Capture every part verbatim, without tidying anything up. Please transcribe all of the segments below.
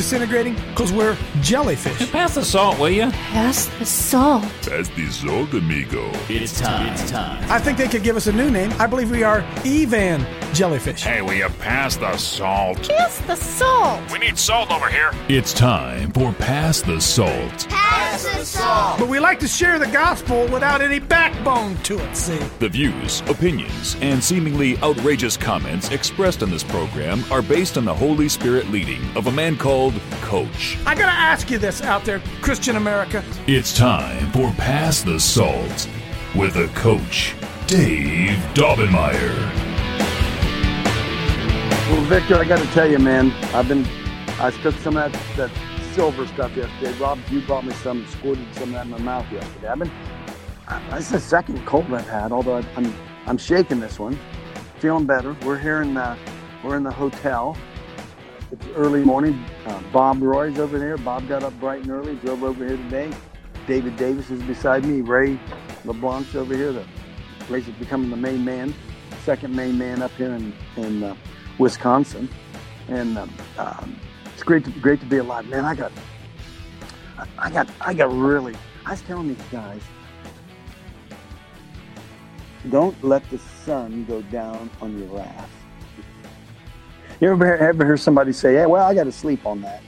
disintegrating? Because we're jellyfish. Pass the salt, will you? Pass the salt. Pass the salt, amigo. It's time. It's time. I think they could give us a new name. I believe we are Evan Jellyfish. Hey, will you pass the salt? Pass the salt. We need salt over here. It's time for Pass the Salt. Pass the salt. But we like to share the gospel without any backbone to it, see? The views, opinions, and seemingly outrageous comments expressed on this program are based on the Holy Spirit leading of a man called Coach. I gotta ask you this out there, Christian America. It's time for Pass the Salt with a coach, Dave Daubenmire. Well, Victor, I got to tell you, man, I've been, I took some of that, that silver stuff yesterday. Rob, you brought me some, squirted some of that in my mouth yesterday. I've been, that's the second cold I've had, although I, I'm, I'm shaking this one, feeling better. We're here in, uh, we're in the hotel. It's early morning. Uh, Bob Roy's over there. Bob got up bright and early, drove over here today. David Davis is beside me. Ray LeBlanc's over here. The Ray's becoming the main man, second main man up here in, in uh, Wisconsin, and um, um, it's great to great to be alive, man. I got, I got, I got really. I was telling these guys, don't let the sun go down on your wrath. You ever ever hear somebody say, "Hey, well, I got to sleep on that"?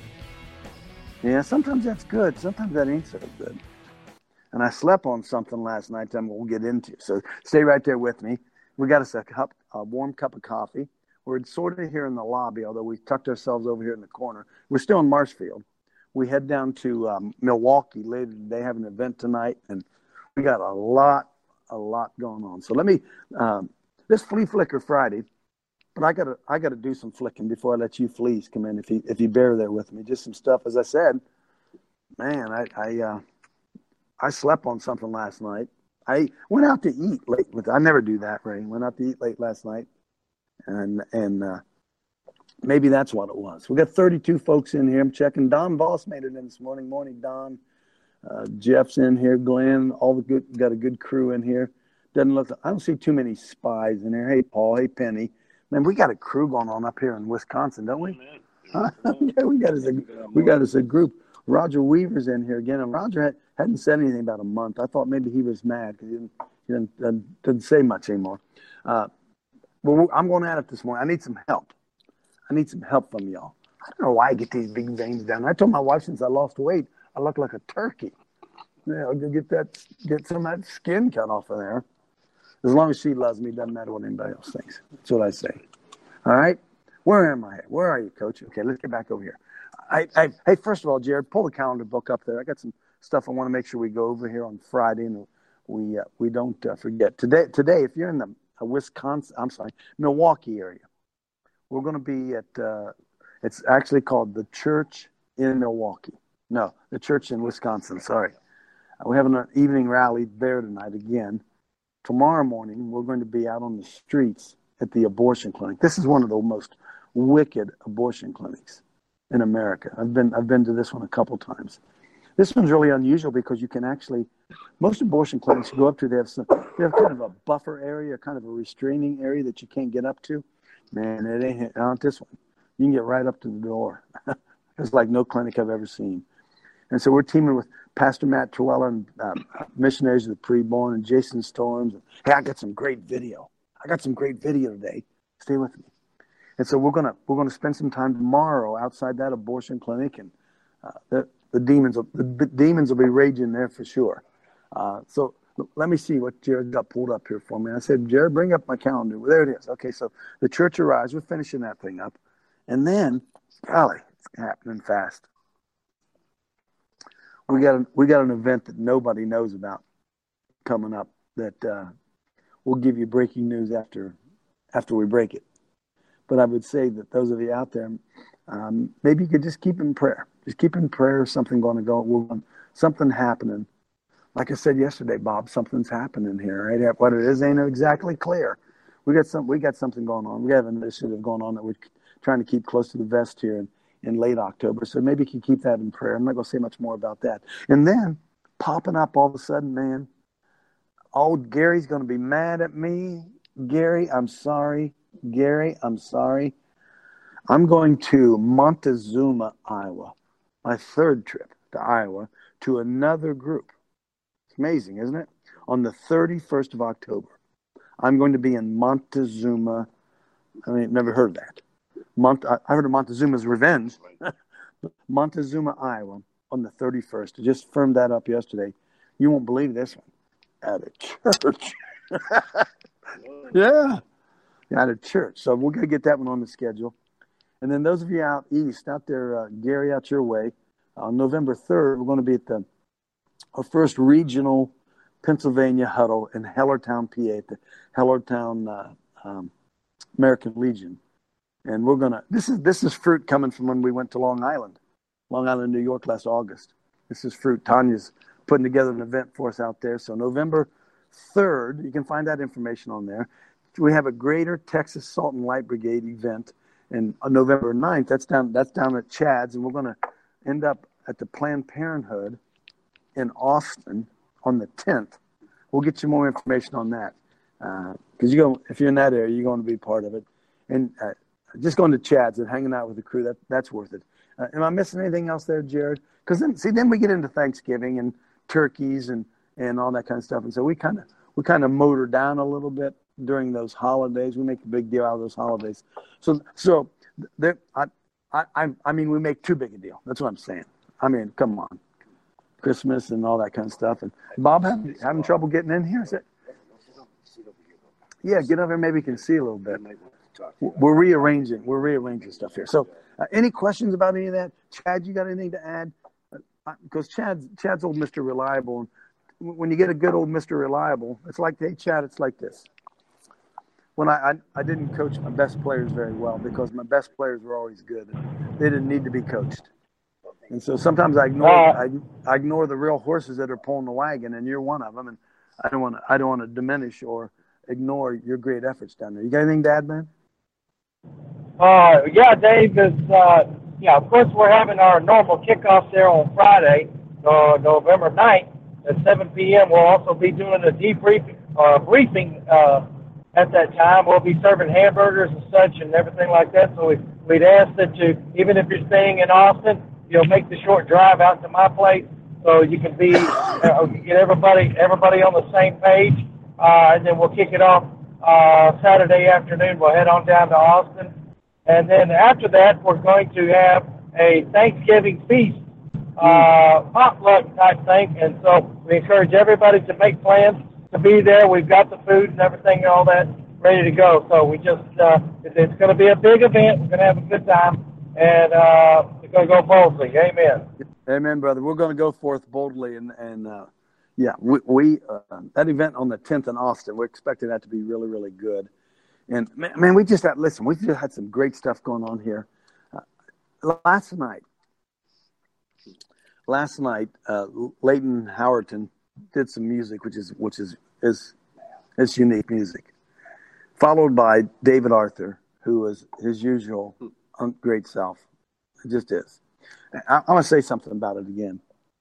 Yeah, sometimes that's good. Sometimes that ain't so good. And I slept on something last night that we'll get into. So stay right there with me. We got us a cup, a warm cup of coffee. We're sort of here in the lobby, although we tucked ourselves over here in the corner. We're still in Marshfield. We head down to um, Milwaukee later today, have an event tonight, and we got a lot, a lot going on. So let me, um, this Flea Flicker Friday, but I gotta, I gotta do some flicking before I let you fleas come in. If you, if you bear there with me, just some stuff. As I said, man, I, I, uh, I slept on something last night. I went out to eat late. With I never do that, Ray. Went out to eat late last night. And and uh, maybe that's what it was. We got thirty-two folks in here. I'm checking. Don Voss made it in this morning. Morning, Don. Uh, Jeff's in here. Glenn. All the good. Got a good crew in here. Doesn't look. I don't see too many spies in here. Hey, Paul. Hey, Penny. Man, we got a crew going on up here in Wisconsin, don't we? Huh? Yeah, we got us a we got us a group. Roger Weaver's in here again, and Roger had, hadn't said anything about a month. I thought maybe he was mad because he didn't he didn't, didn't, didn't say much anymore. Uh, Well, I'm going at it this morning. I need some help. I need some help from y'all. I don't know why I get these big veins down. I told my wife since I lost weight, I look like a turkey. Yeah, I'll go get that, get some of that skin cut off of there. As long as she loves me, doesn't matter what anybody else thinks. That's what I say. All right? Where am I? Where are you, Coach? Okay, let's get back over here. I, I, hey, first of all, Jared, pull the calendar book up there. I got some stuff I want to make sure we go over here on Friday and we uh, we don't uh, forget. Today, today, if you're in the Wisconsin, I'm sorry, Milwaukee area. We're going to be at, uh, it's actually called the Church in Milwaukee. No, the Church in Wisconsin, sorry. Uh, we're having an evening rally there tonight again. Tomorrow morning, we're going to be out on the streets at the abortion clinic. This is one of the most wicked abortion clinics in America. I've been, I've been to this one a couple times. This one's really unusual because you can actually, most abortion clinics you go up to, they have some, they have kind of a buffer area, kind of a restraining area that you can't get up to. Man, it ain't not this one. You can get right up to the door. It's like no clinic I've ever seen. And so we're teaming with Pastor Matt Trewella and um, Missionaries of the Preborn and Jason Storms. Hey, I got some great video. I got some great video today. Stay with me. And so we're gonna we're gonna spend some time tomorrow outside that abortion clinic, and uh, the the demons will, the, the demons will be raging there for sure. Uh, so let me see what Jared got pulled up here for me. I said, Jared, bring up my calendar. Well, there it is. Okay, so the Church Arise. We're finishing that thing up, and then, golly, it's happening fast. We got a, we got an event that nobody knows about coming up that uh, we'll give you breaking news after after we break it. But I would say that those of you out there, um, maybe you could just keep in prayer. Just keep in prayer. Something going to go. Something happening. Like I said yesterday, Bob, something's happening here. Right? What it is ain't exactly clear. We got some. We got something going on. We have an initiative going on that we're trying to keep close to the vest here in, in late October. So maybe you can keep that in prayer. I'm not going to say much more about that. And then popping up all of a sudden, man. Oh, Gary's going to be mad at me. Gary, I'm sorry. Gary, I'm sorry. I'm going to Montezuma, Iowa, my third trip to Iowa to another group. It's amazing, isn't it? On the thirty-first of October, I'm going to be in Montezuma. I mean, never heard of that. Mont- I heard of Montezuma's Revenge. Montezuma, Iowa, on the thirty-first. I just firmed that up yesterday. You won't believe this one. At a church. yeah. At a church. So we're going to get that one on the schedule. And then those of you out east, out there, uh, Gary, out your way, on November third, we're going to be at the our first regional Pennsylvania huddle in Hellertown, P A, at the Hellertown uh, um, American Legion. And we're going to, this is this is fruit coming from when we went to Long Island, Long Island, New York last August. This is fruit. Tanya's putting together an event for us out there. So November third, you can find that information on there. We have a Greater Texas Salt and Light Brigade event. And on November ninth, that's down that's down at Chad's, and we're going to end up at the Planned Parenthood in Austin on the tenth. We'll get you more information on that because uh, you go if you're in that area, you're going to be part of it. And uh, just going to Chad's and hanging out with the crew, that that's worth it. Uh, am I missing anything else there, Jared? Because then, see, then we get into Thanksgiving and turkeys and, and all that kind of stuff, and so we kind of we kind of motor down a little bit during those holidays. We make a big deal out of those holidays. So, so there, I, I, I mean, we make too big a deal. That's what I'm saying. I mean, come on, Christmas and all that kind of stuff. And Bob having, having trouble getting in here? Is it? Yeah, get over here. Maybe you can see a little bit. We're rearranging. We're rearranging stuff here. So, uh, any questions about any of that? Chad, you got anything to add? Because uh, Chad's Chad's old Mister Reliable. And when you get a good old Mister Reliable, it's like, hey, Chad, it's like this. When I, I I didn't coach my best players very well because my best players were always good. And they didn't need to be coached. And so sometimes I ignore I, I ignore the real horses that are pulling the wagon, and you're one of them. And I don't want to I don't want to diminish or ignore your great efforts down there. You got anything to add, man? Uh, yeah, Dave is. Uh, yeah, of course we're having our normal kickoff there on Friday, uh, November ninth at seven p.m. We'll also be doing a debriefing uh, briefing. Uh, At that time, we'll be serving hamburgers and such and everything like that. So we, we'd ask that you, even if you're staying in Austin, you'll make the short drive out to my place so you can be uh, get everybody everybody on the same page. Uh, and then we'll kick it off uh, Saturday afternoon. We'll head on down to Austin, and then after that, we're going to have a Thanksgiving feast, uh, potluck type thing. And so we encourage everybody to make plans to be there. We've got the food and everything and all that ready to go. So we just, uh, it, it's going to be a big event. We're going to have a good time, and uh, we're going to go boldly. Amen. Amen, brother. We're going to go forth boldly, and and uh, yeah, we, we uh, that event on the tenth in Austin, we're expecting that to be really, really good. And man, man we just had listen. We've just had some great stuff going on here. Uh, last night, last night, uh, Leighton Howerton did some music, which is which is is is unique music, followed by David Arthur, who was his usual great self. It just is. I, I want to say something about it again.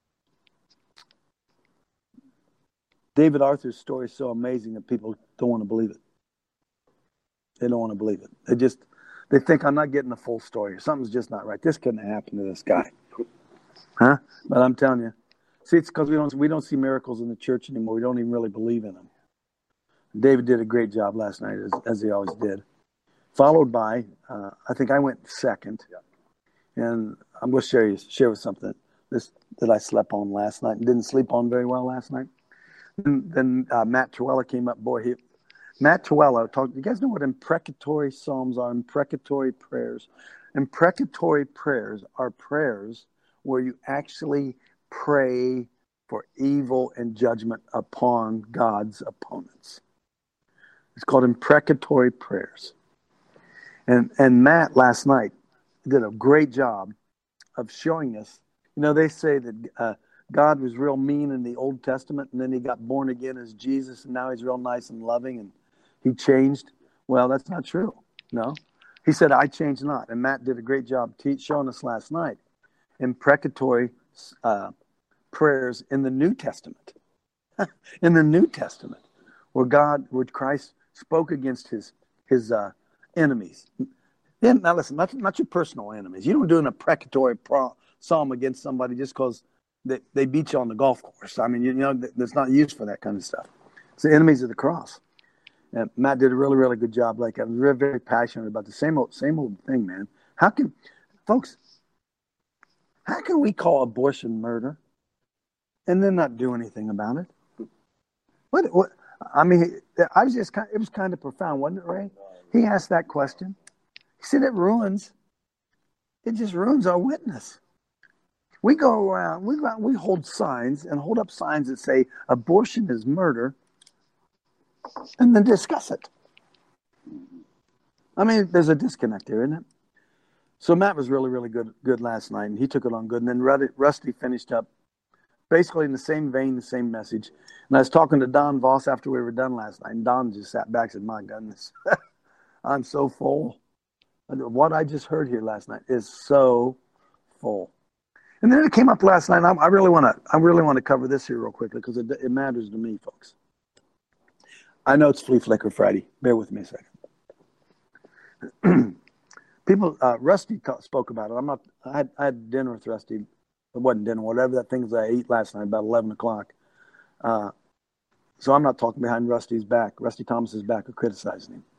David Arthur's story is so amazing that people don't want to believe it. They don't want to believe it. They just they think I'm not getting the full story. Something's just not right. This couldn't happen to this guy, huh? But I'm telling you. See, it's because we don't we don't see miracles in the church anymore. We don't even really believe in them. David did a great job last night, as, as he always did. Followed by, uh, I think I went second, and I'm going to share you share with something this that I slept on last night and didn't sleep on very well last night. And then uh, Matt Trewella came up. Boy, he Matt Trewella talked. You guys know what imprecatory psalms are? Imprecatory prayers. Imprecatory prayers are prayers where you actually pray for evil and judgment upon God's opponents. It's called imprecatory prayers. And and Matt last night did a great job of showing us. You know, they say that uh, God was real mean in the Old Testament, and then he got born again as Jesus, and now he's real nice and loving, and he changed. Well, that's not true. No. He said, I changed not. And Matt did a great job te- showing us last night imprecatory uh prayers in the New Testament, in the New Testament, where God, where Christ spoke against his his uh, enemies, Yeah, now listen, not, not your personal enemies. You don't do an imprecatory pro- psalm against somebody just because they, they beat you on the golf course. I mean, you, you know, that's not used for that kind of stuff. It's the enemies of the cross. And Matt did a really, really good job. Like, I was very, very passionate about the same old, same old thing, man. How can, folks, how can we call abortion murder and then not do anything about it? What, what, I mean, I was just kind of, it was kind of profound, wasn't it, Ray? He asked that question. He said it ruins, it just ruins our witness. We go around, we go out, we hold signs and hold up signs that say abortion is murder and then discuss it. I mean, there's a disconnect there, isn't it? So Matt was really, really good good last night, and he took it on good. And then Rusty finished up basically in the same vein, the same message. And I was talking to Don Voss after we were done last night, and Don just sat back and said, my goodness, I'm so full. What I just heard here last night is so full. And then it came up last night. And I, I really want to. I really want to cover this here real quickly because it, it matters to me, folks. I know it's Flea Flicker Friday. Bear with me a second. People, uh, Rusty ta- spoke about it. I'm not. I had, I had dinner with Rusty. It wasn't dinner, whatever that thing was I ate last night about eleven o'clock. Uh, so I'm not talking behind Rusty's back, Rusty Thomas's back, or criticizing him.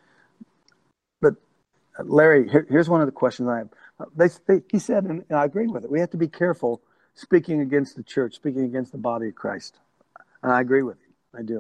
But uh, Larry, here, here's one of the questions I have. Uh, they, they, he said, and I agree with it. We have to be careful speaking against the church, speaking against the body of Christ, and I agree with you. I do.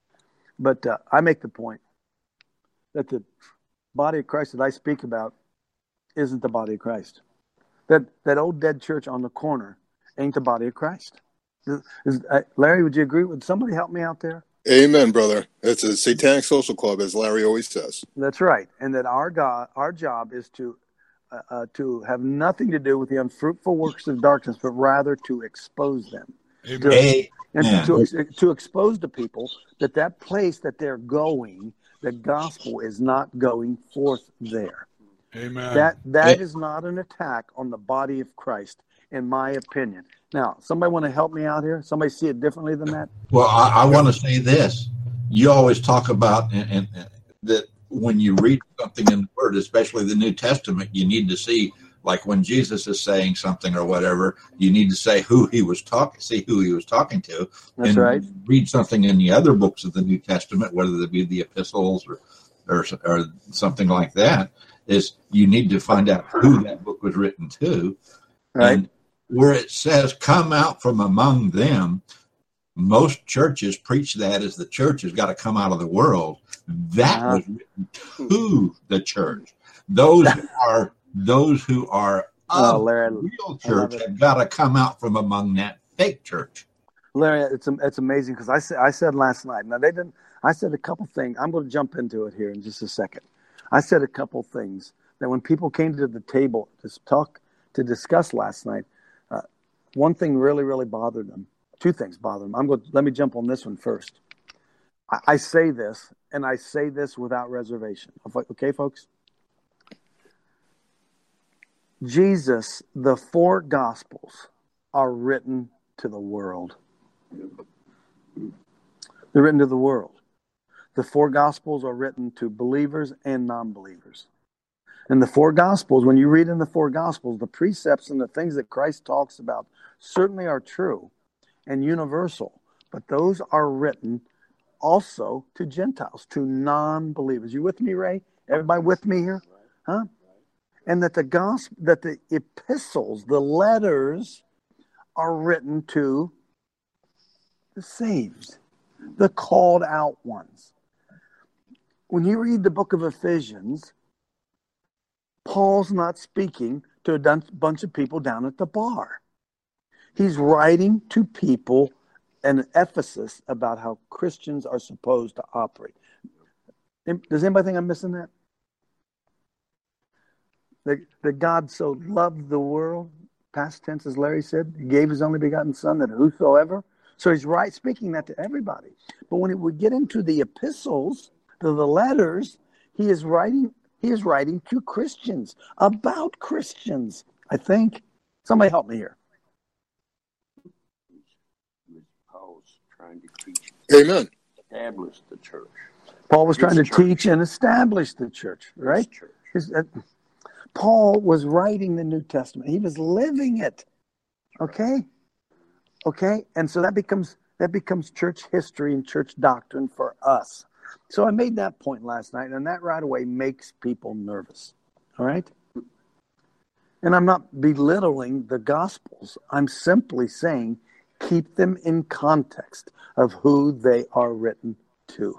But uh, I make the point that the body of Christ that I speak about isn't the body of Christ. That that old dead church on the corner ain't the body of Christ. Is, is, uh, Larry, would you agree? Would somebody help me out there? Amen, brother. It's a satanic social club, as Larry always says. That's right. And that our God, our job is to uh, uh, to have nothing to do with the unfruitful works of darkness, but rather to expose them. Amen. To, Amen. and to, to, to expose to people that that place that they're going, the gospel is not going forth there. Amen. That that is not an attack on the body of Christ, in my opinion. Now, somebody want to help me out here? Somebody see it differently than that? Well, I, I want to say this. You always talk about and, and, and that when you read something in the Word, especially the New Testament, you need to see, like when Jesus is saying something or whatever, you need to say who he was talking, see who he was talking to. That's and right. Read something in the other books of the New Testament, whether they be the epistles or, or or something like that. Is you need to find out who that book was written to, right? And where it says "come out from among them," most churches preach that as the church has got to come out of the world. That uh-huh. was written to the church. Those who are those who are of oh, Larry, the real church have got to come out from among that fake church. Larry, it's it's amazing because I said I said last night. Now they didn't. I said a couple things. I'm going to jump into it here in just a second. I said a couple things that when people came to the table to talk, to discuss last night, uh, one thing really, really bothered them. Two things bothered them. I'm going to, let me jump on this one first. I, I say this, and I say this without reservation. Okay, folks? Jesus, the four Gospels are written to the world. They're written to the world. The four Gospels are written to believers and non-believers. And the four Gospels, when you read in the four Gospels, the precepts and the things that Christ talks about certainly are true and universal. But those are written also to Gentiles, to non-believers. You with me, Ray? Everybody with me here? Huh? And that the gospel, that the epistles, the letters, are written to the saved, the called out ones. When you read the book of Ephesians, Paul's not speaking to a bunch of people down at the bar. He's writing to people in Ephesus about how Christians are supposed to operate. Does anybody think I'm missing that? That, that God so loved the world, past tense as Larry said, he gave his only begotten son that whosoever. So he's right speaking that to everybody. But when we get into the epistles, to the letters, he is writing he is writing to Christians, about Christians, I think. Somebody help me here. Paul's trying to teach. Amen. Establish the church. Paul was His trying to church. teach and establish the church, right? His church. His, uh, Paul was writing the New Testament. He was living it. Okay? Okay? And so that becomes that becomes church history and church doctrine for us. So I made that point last night, and that right away makes people nervous. All right? And I'm not belittling the Gospels. I'm simply saying keep them in context of who they are written to.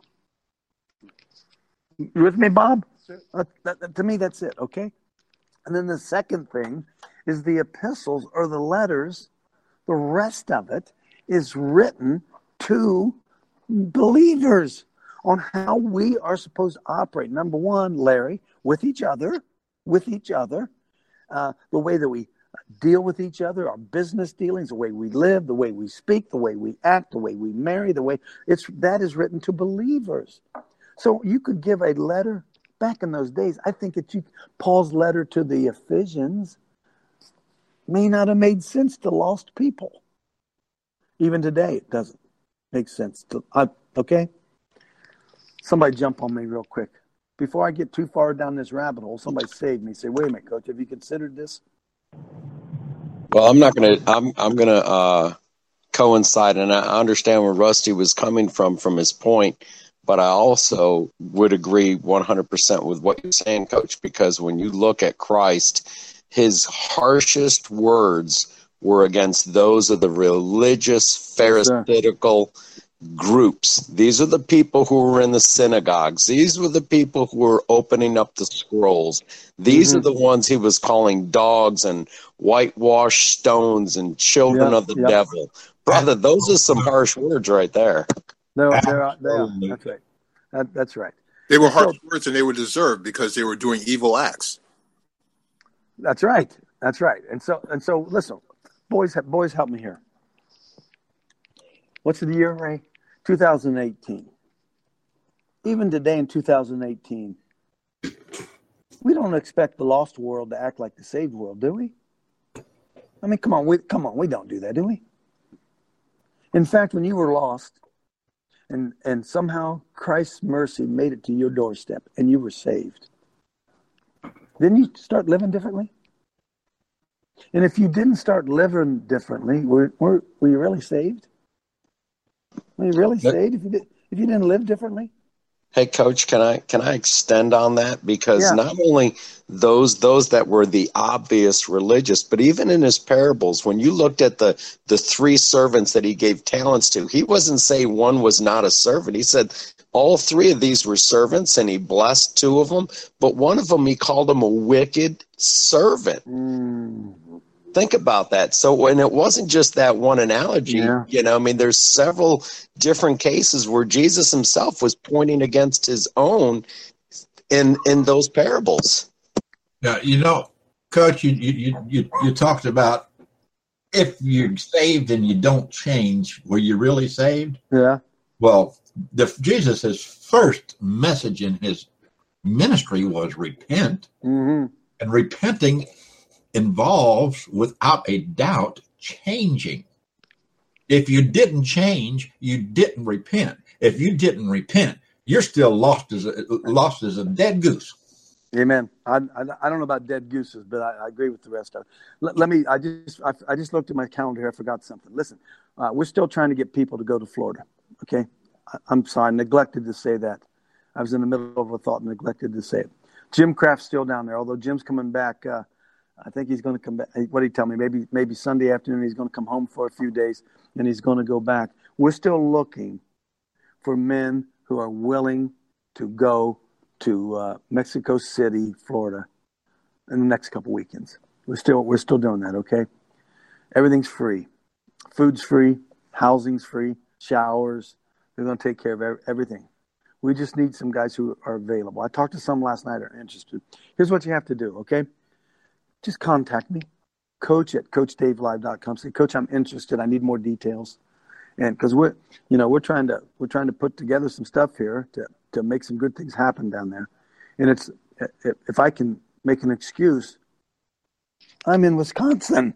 You with me, Bob? Uh, that, that, to me, that's it, okay? And then the second thing is the epistles or the letters, the rest of it is written to believers on how we are supposed to operate. Number one, Larry, with each other, with each other, uh, the way that we deal with each other, our business dealings, the way we live, the way we speak, the way we act, the way we marry, the way it's that is written to believers. So you could give a letter back in those days. I think that you, Paul's letter to the Ephesians may not have made sense to lost people. Even today, it doesn't make sense. To, uh, okay? Somebody jump on me real quick. Before I get too far down this rabbit hole, somebody save me. Say, wait a minute, Coach, have you considered this? Well, I'm not going to, I'm, I'm going to uh, coincide, and I understand where Rusty was coming from, from his point, but I also would agree one hundred percent with what you're saying, Coach, because when you look at Christ, his harshest words were against those of the religious, Pharisaical groups. These are the people who were in the synagogues. These were the people who were opening up the scrolls. These mm-hmm. are the ones he was calling dogs and whitewashed stones and children yep, of the yep. devil. Brother, those are some harsh words right there. They're, they're, they are. That's right. That, that's right. They were harsh so, words, and they were deserved because they were doing evil acts. That's right. That's right. And so, and so, listen, boys, boys, help me here. What's the year, Ray? two thousand eighteen. Even today in two thousand eighteen, we don't expect the lost world to act like the saved world, do we? I mean, come on, we come on, we don't do that, do we? In fact, when you were lost, and and somehow Christ's mercy made it to your doorstep, and you were saved, didn't you start living differently? And if you didn't start living differently, were were, were you really saved? Were you really saved if you did, if you didn't live differently? Hey, Coach, can I can I extend on that? Because yeah. not only those those that were the obvious religious, but even in his parables, when you looked at the, the three servants that he gave talents to, he wasn't saying one was not a servant. He said all three of these were servants, and he blessed two of them. But one of them, he called him a wicked servant. Mm. Think about that. So when it wasn't just that one analogy, yeah. you know, I mean, there's several different cases where Jesus himself was pointing against his own in in those parables. Yeah, you know, Coach, you you you you talked about if you're saved and you don't change, were you really saved? Yeah. Well, the Jesus' first message in his ministry was repent, mm-hmm. and repenting involves, without a doubt, changing. If you didn't change, you didn't repent. If you didn't repent, you're still lost as a, lost as a dead goose. Amen. I, I, I don't know about dead gooses, but I, I agree with the rest of it. Let, let me. I just I, I just looked at my calendar here. I forgot something. Listen, uh, we're still trying to get people to go to Florida. Okay, I, I'm sorry, I neglected to say that. I was in the middle of a thought and neglected to say it. Jim Kraft's still down there, although Jim's coming back. Uh, I think he's going to come back. What did he tell me? Maybe maybe Sunday afternoon he's going to come home for a few days and he's going to go back. We're still looking for men who are willing to go to uh, Mexico City, Florida, in the next couple weekends. We're still we're still doing that. Okay, everything's free, food's free, housing's free, showers. They're going to take care of everything. We just need some guys who are available. I talked to some last night who are interested. Here's what you have to do. Okay. Just contact me, coach at coach dave live dot com. Say, Coach, I'm interested. I need more details. And because we're, you know, we're trying to, we're trying to put together some stuff here to, to make some good things happen down there. And it's, if I can make an excuse, I'm in Wisconsin.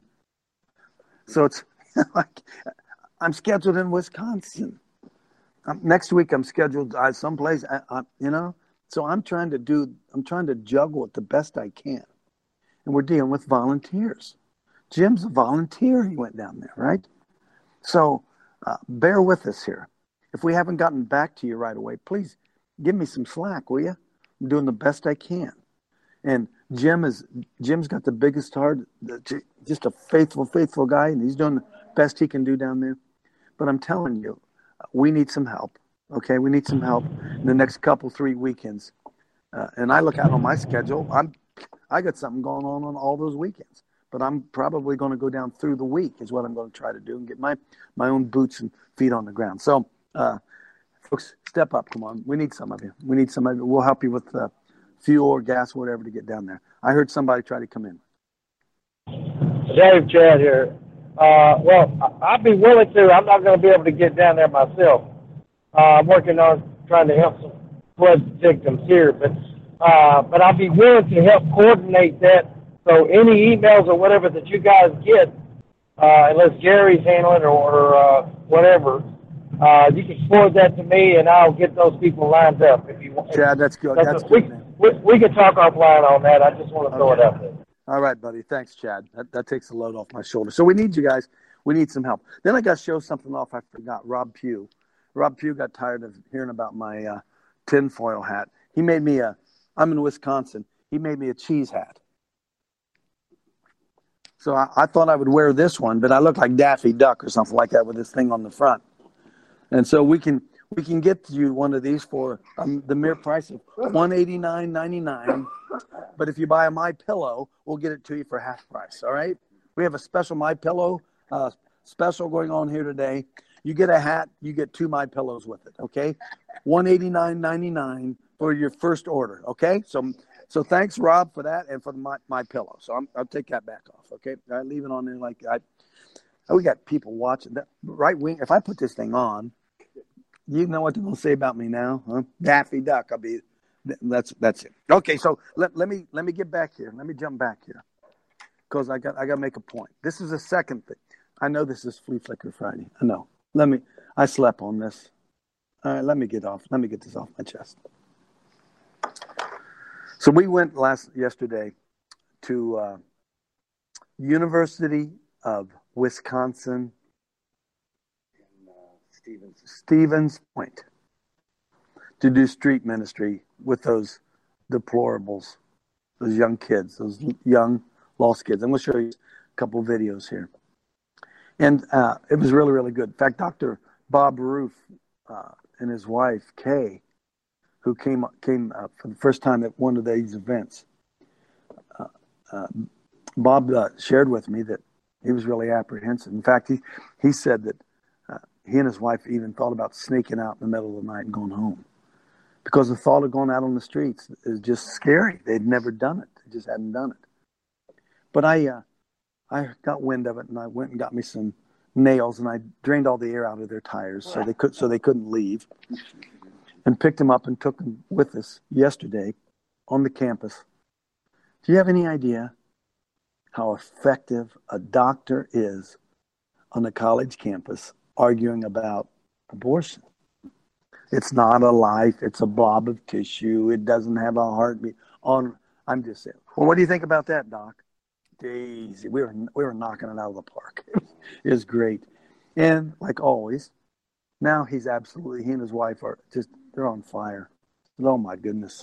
So it's like, I'm scheduled in Wisconsin. Um, next week I'm scheduled uh, someplace, uh, uh, you know, So I'm trying to do, I'm trying to juggle it the best I can. And we're dealing with volunteers. Jim's a volunteer. He went down there, right? So uh, bear with us here. If we haven't gotten back to you right away, please give me some slack, will you? I'm doing the best I can. And Jim is, Jim's got the biggest heart, just a faithful, faithful guy, and he's doing the best he can do down there. But I'm telling you, we need some help. Okay, we need some help in the next couple, three weekends. Uh, and I look out on my schedule. I'm, I got something going on on all those weekends. But I'm probably going to go down through the week is what I'm going to try to do and get my, my own boots and feet on the ground. So, uh, folks, step up. Come on. We need some of you. We need some of you. We'll help you with uh, fuel or gas, or whatever, to get down there. I heard somebody try to come in. Dave Chad here. Uh, well, I'd be willing to. I'm not going to be able to get down there myself. Uh, I'm working on trying to help some flood victims here, but uh, but I'll be willing to help coordinate that. So any emails or whatever that you guys get, uh, unless Jerry's handling it or, or uh, whatever, uh, you can forward that to me, and I'll get those people lined up if you want. Chad, that's good. That's, that's a, good, we, man. we, we can talk offline on that. I just want to throw Okay. it out there. All right, buddy. Thanks, Chad. That, that takes the load off my shoulder. So we need you guys. We need some help. Then I got to show something off I forgot. Rob Pugh. Rob Pugh got tired of hearing about my uh, tinfoil hat. He made me a, I'm in Wisconsin. He made me a cheese hat. So I, I thought I would wear this one, but I look like Daffy Duck or something like that with this thing on the front. And so we can we can get you one of these for um, the mere price of one hundred eighty-nine ninety-nine. But if you buy a MyPillow, we'll get it to you for half price. All right? We have a special MyPillow uh, special going on here today. You get a hat, you get two MyPillows with it. Okay, one hundred eighty-nine ninety-nine for your first order. Okay, so. So thanks, Rob, for that and for the, my, my pillow. So I'm, I'll take that back off, okay? I leave it on there like I. We got people watching that right wing. If I put this thing on, you know what they're going to say about me now, huh? Daffy Duck. I'll be. That's that's it. Okay, so let let me let me get back here. Let me jump back here, because I got I got to make a point. This is the second thing. I know this is Flea Flicker Friday. I know. Let me. I slept on this. All right. Let me get off. Let me get this off my chest. So we went last yesterday to uh, University of Wisconsin, in, uh, Stevens. Stevens Point, to do street ministry with those deplorables, those young kids, those young lost kids. I'm going to show you a couple videos here. And uh, it was really, really good. In fact, Doctor Bob Roof uh, and his wife, Kay, who came came uh, for the first time at one of these events. Uh, uh, Bob uh, shared with me that he was really apprehensive. In fact, he, he said that uh, he and his wife even thought about sneaking out in the middle of the night and going home, because the thought of going out on the streets is just scary. They'd never done it. They just hadn't done it. But I, uh, I got wind of it, and I went and got me some nails, and I drained all the air out of their tires so they could so they couldn't leave. And picked him up and took him with us yesterday on the campus. Do you have any idea how effective a doctor is on a college campus arguing about abortion? It's not a life. It's a blob of tissue. It doesn't have a heartbeat. On, I'm just saying. Well, what do you think about that, Doc? Daisy, we were we were knocking it out of the park. It was great, and like always, now he's absolutely. He and his wife are just. They're on fire. Oh, my goodness.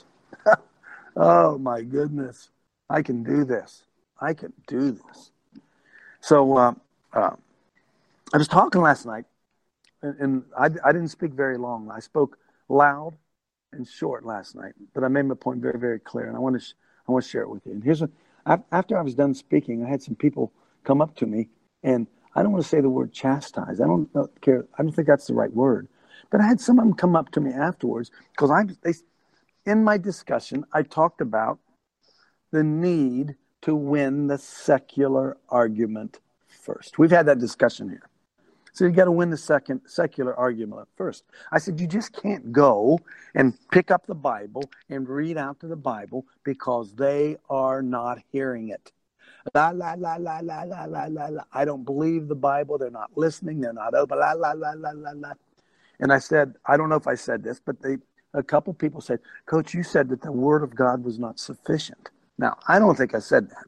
Oh, my goodness. I can do this. I can do this. So uh, uh, I was talking last night, and, and I, I didn't speak very long. I spoke loud and short last night, but I made my point very, very clear, and I want to sh- I want to share it with you. And here's what, after I was done speaking, I had some people come up to me, and I don't want to say the word chastise. I don't care. I don't think that's the right word. But I had some of them come up to me afterwards, because I, they, in my discussion, I talked about the need to win the secular argument first. We've had that discussion here. So you got to win the second secular argument first. I said, you just can't go and pick up the Bible and read out to the Bible, because they are not hearing it. La, la, la, la, la, la, la, la, la. I don't believe the Bible. They're not listening. They're not open. La, la, la, la, la, la. And I said, I don't know if I said this, but they, a couple people said, Coach, you said that the Word of God was not sufficient. Now, I don't think I said that.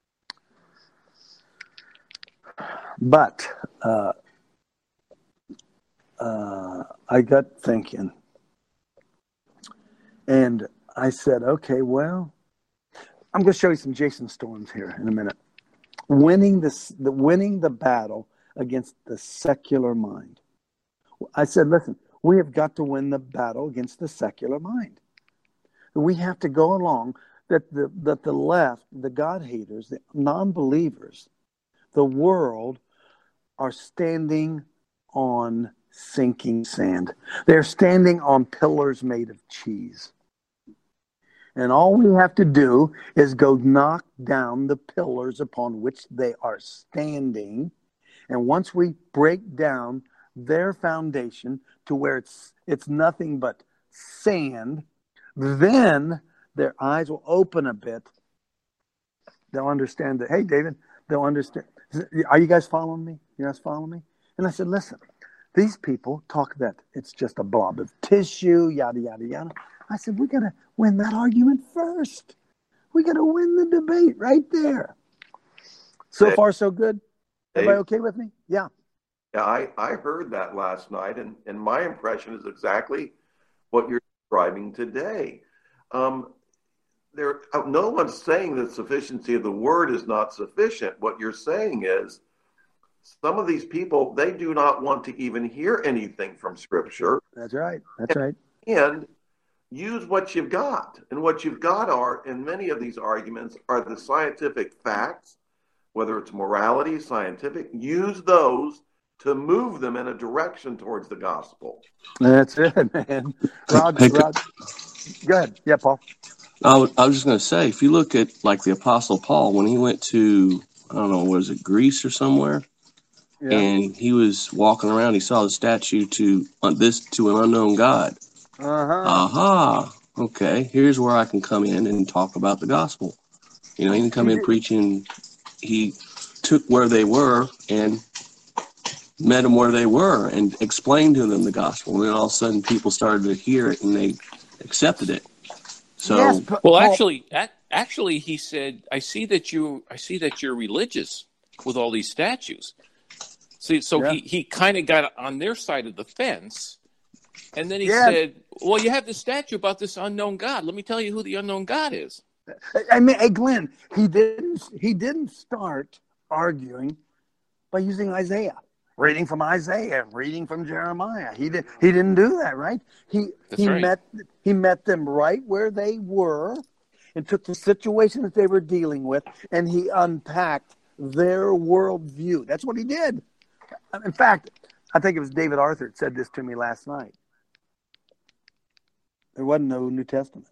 But uh, uh, I got thinking, and I said, okay, well, I'm going to show you some Jason Storms here in a minute. Winning this, the winning the battle against the secular mind. I said, listen, we have got to win the battle against the secular mind. We have to go along that the that the left, the God haters, the non-believers, the world are standing on sinking sand. They're standing on pillars made of cheese. And all we have to do is go knock down the pillars upon which they are standing. And once we break down their foundation to where it's it's nothing but sand, then their eyes will open a bit. They'll understand that, hey, David, they'll understand. Are you guys following me? You guys following me? And I said, listen, these people talk that it's just a blob of tissue, yada, yada, yada. I said, we got to win that argument first. We got to win the debate right there. So far, so good. Everybody okay with me? Yeah. Yeah, I, I heard that last night, and, and my impression is exactly what you're describing today. Um, there, no one's saying that sufficiency of the word is not sufficient. What you're saying is some of these people, they do not want to even hear anything from Scripture. That's right. That's right. And use what you've got. And what you've got are, in many of these arguments, are the scientific facts, whether it's morality, scientific. Use those to move them in a direction towards the gospel. That's it, man. Rod, Hey, Rod, go ahead. Yeah, Paul. I was, I was just going to say, if you look at like the Apostle Paul, when he went to, I don't know, was it Greece or somewhere? Yeah. And he was walking around, he saw the statue to uh, this to an unknown God. Uh-huh. Aha. Okay, here's where I can come in and talk about the gospel. You know, he can come in preaching. He took where they were and met them where they were and explained to them the gospel. And then all of a sudden people started to hear it and they accepted it. So, Yes, but- Well, Paul- actually, ac- actually, he said, "I see that you, I see that you're religious with all these statues." See, so Yeah. he, he kind of got on their side of the fence, and then he Yeah. said, "Well, you have this statue about this unknown God. Let me tell you who the unknown God is." I mean, hey, Glenn, he didn't he didn't start arguing by using Isaiah, reading from Isaiah, reading from Jeremiah. He did he didn't do that, right? He That's he right. met he met them right where they were and took the situation that they were dealing with and he unpacked their worldview. That's what he did. In fact, I think it was David Arthur that said this to me last night. There wasn't no New Testament.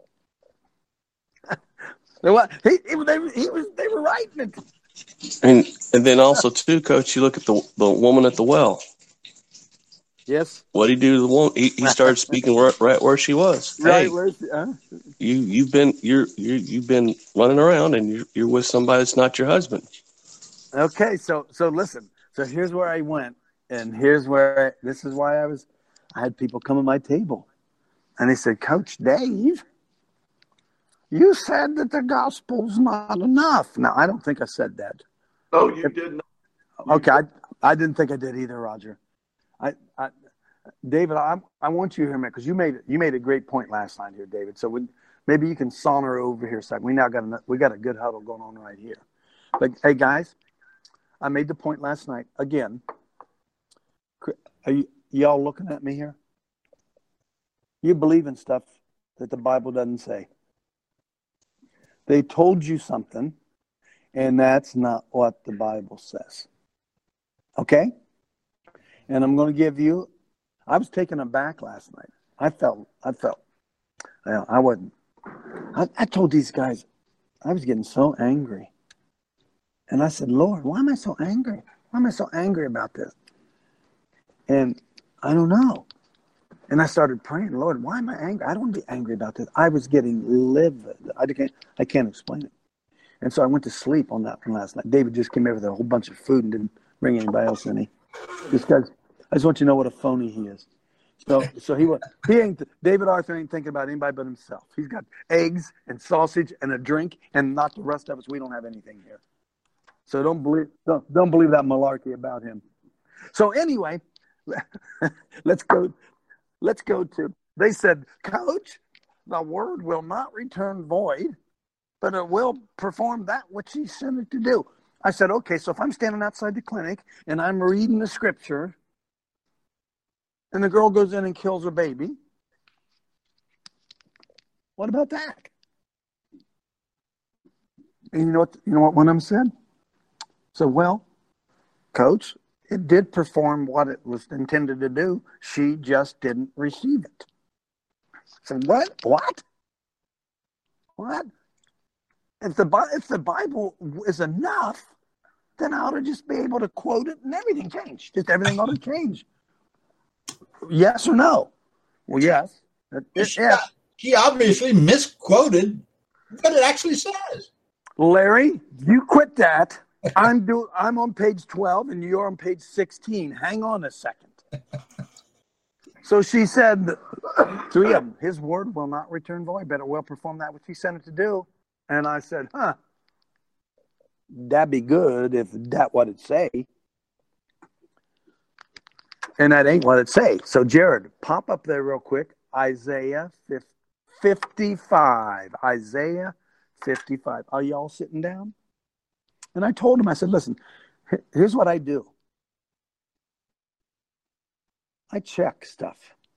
There was, he, he, they, he was, they were writing it. and and then also too, Coach, you look at the the woman at the well. Yes. What did he do to the woman? He, he started speaking right, right where she was. Right. Hey, Where's the, uh, you you've been you're you you've been running around and you're you're with somebody that's not your husband. okay. So, so listen. So here's where I went, and here's where I, this is why I was. I had people come to my table, and they said, "Coach Dave, you said that the gospel's not enough." Now, I don't think I said that. No, you did not. Okay, I, I didn't think I did either, Roger. I, I David, I I want you here, man, because you made you made a great point last night here, David. So we, maybe you can saunter over here a second. We now got a, we got a good huddle going on right here. But hey, guys, I made the point last night again. Are you y'all looking at me here? You believe in stuff that the Bible doesn't say. They told you something, and that's not what the Bible says. Okay? And I'm going to give you, I was taken aback last night. I felt, I felt, well, I wasn't. I, I told these guys, I was getting so angry. And I said, Lord, why am I so angry? Why am I so angry about this? And I don't know. And I started praying, Lord, why am I angry? I don't want to be angry about this. I was getting livid. I can't, I can't explain it. And so I went to sleep on that one last night. David just came over with a whole bunch of food and didn't bring anybody else any. This guy's, I just want you to know what a phony he is. So, so he was. He ain't. David Arthur ain't thinking about anybody but himself. He's got eggs and sausage and a drink, and not the rest of us. We don't have anything here. So don't believe. Don't, don't believe that malarkey about him. So anyway, let's go. Let's go to. They said, Coach, the word will not return void, but it will perform that which he sent it to do. I said, okay. So if I'm standing outside the clinic and I'm reading the scripture, and the girl goes in and kills her baby, what about that? And you know what? You know what one of them said? So, well, Coach, it did perform what it was intended to do. She just didn't receive it. So what? What? What? If the if the Bible is enough, then I ought to just be able to quote it and everything changed. Just everything ought to change. Yes or no? Well, yes. It, She, yeah. he obviously misquoted what it actually says. Larry, you quit that. I'm do. I'm on page twelve, and you're on page sixteen. Hang on a second. So she said, three of them. His word will not return void, but it will perform that which he sent it to do. And I said, huh, that'd be good if that what it say. And that ain't what it say. So, Jared, pop up there real quick. Isaiah fifty-five. Isaiah fifty-five. Are y'all sitting down? And I told him, I said, listen, here's what I do. I check stuff.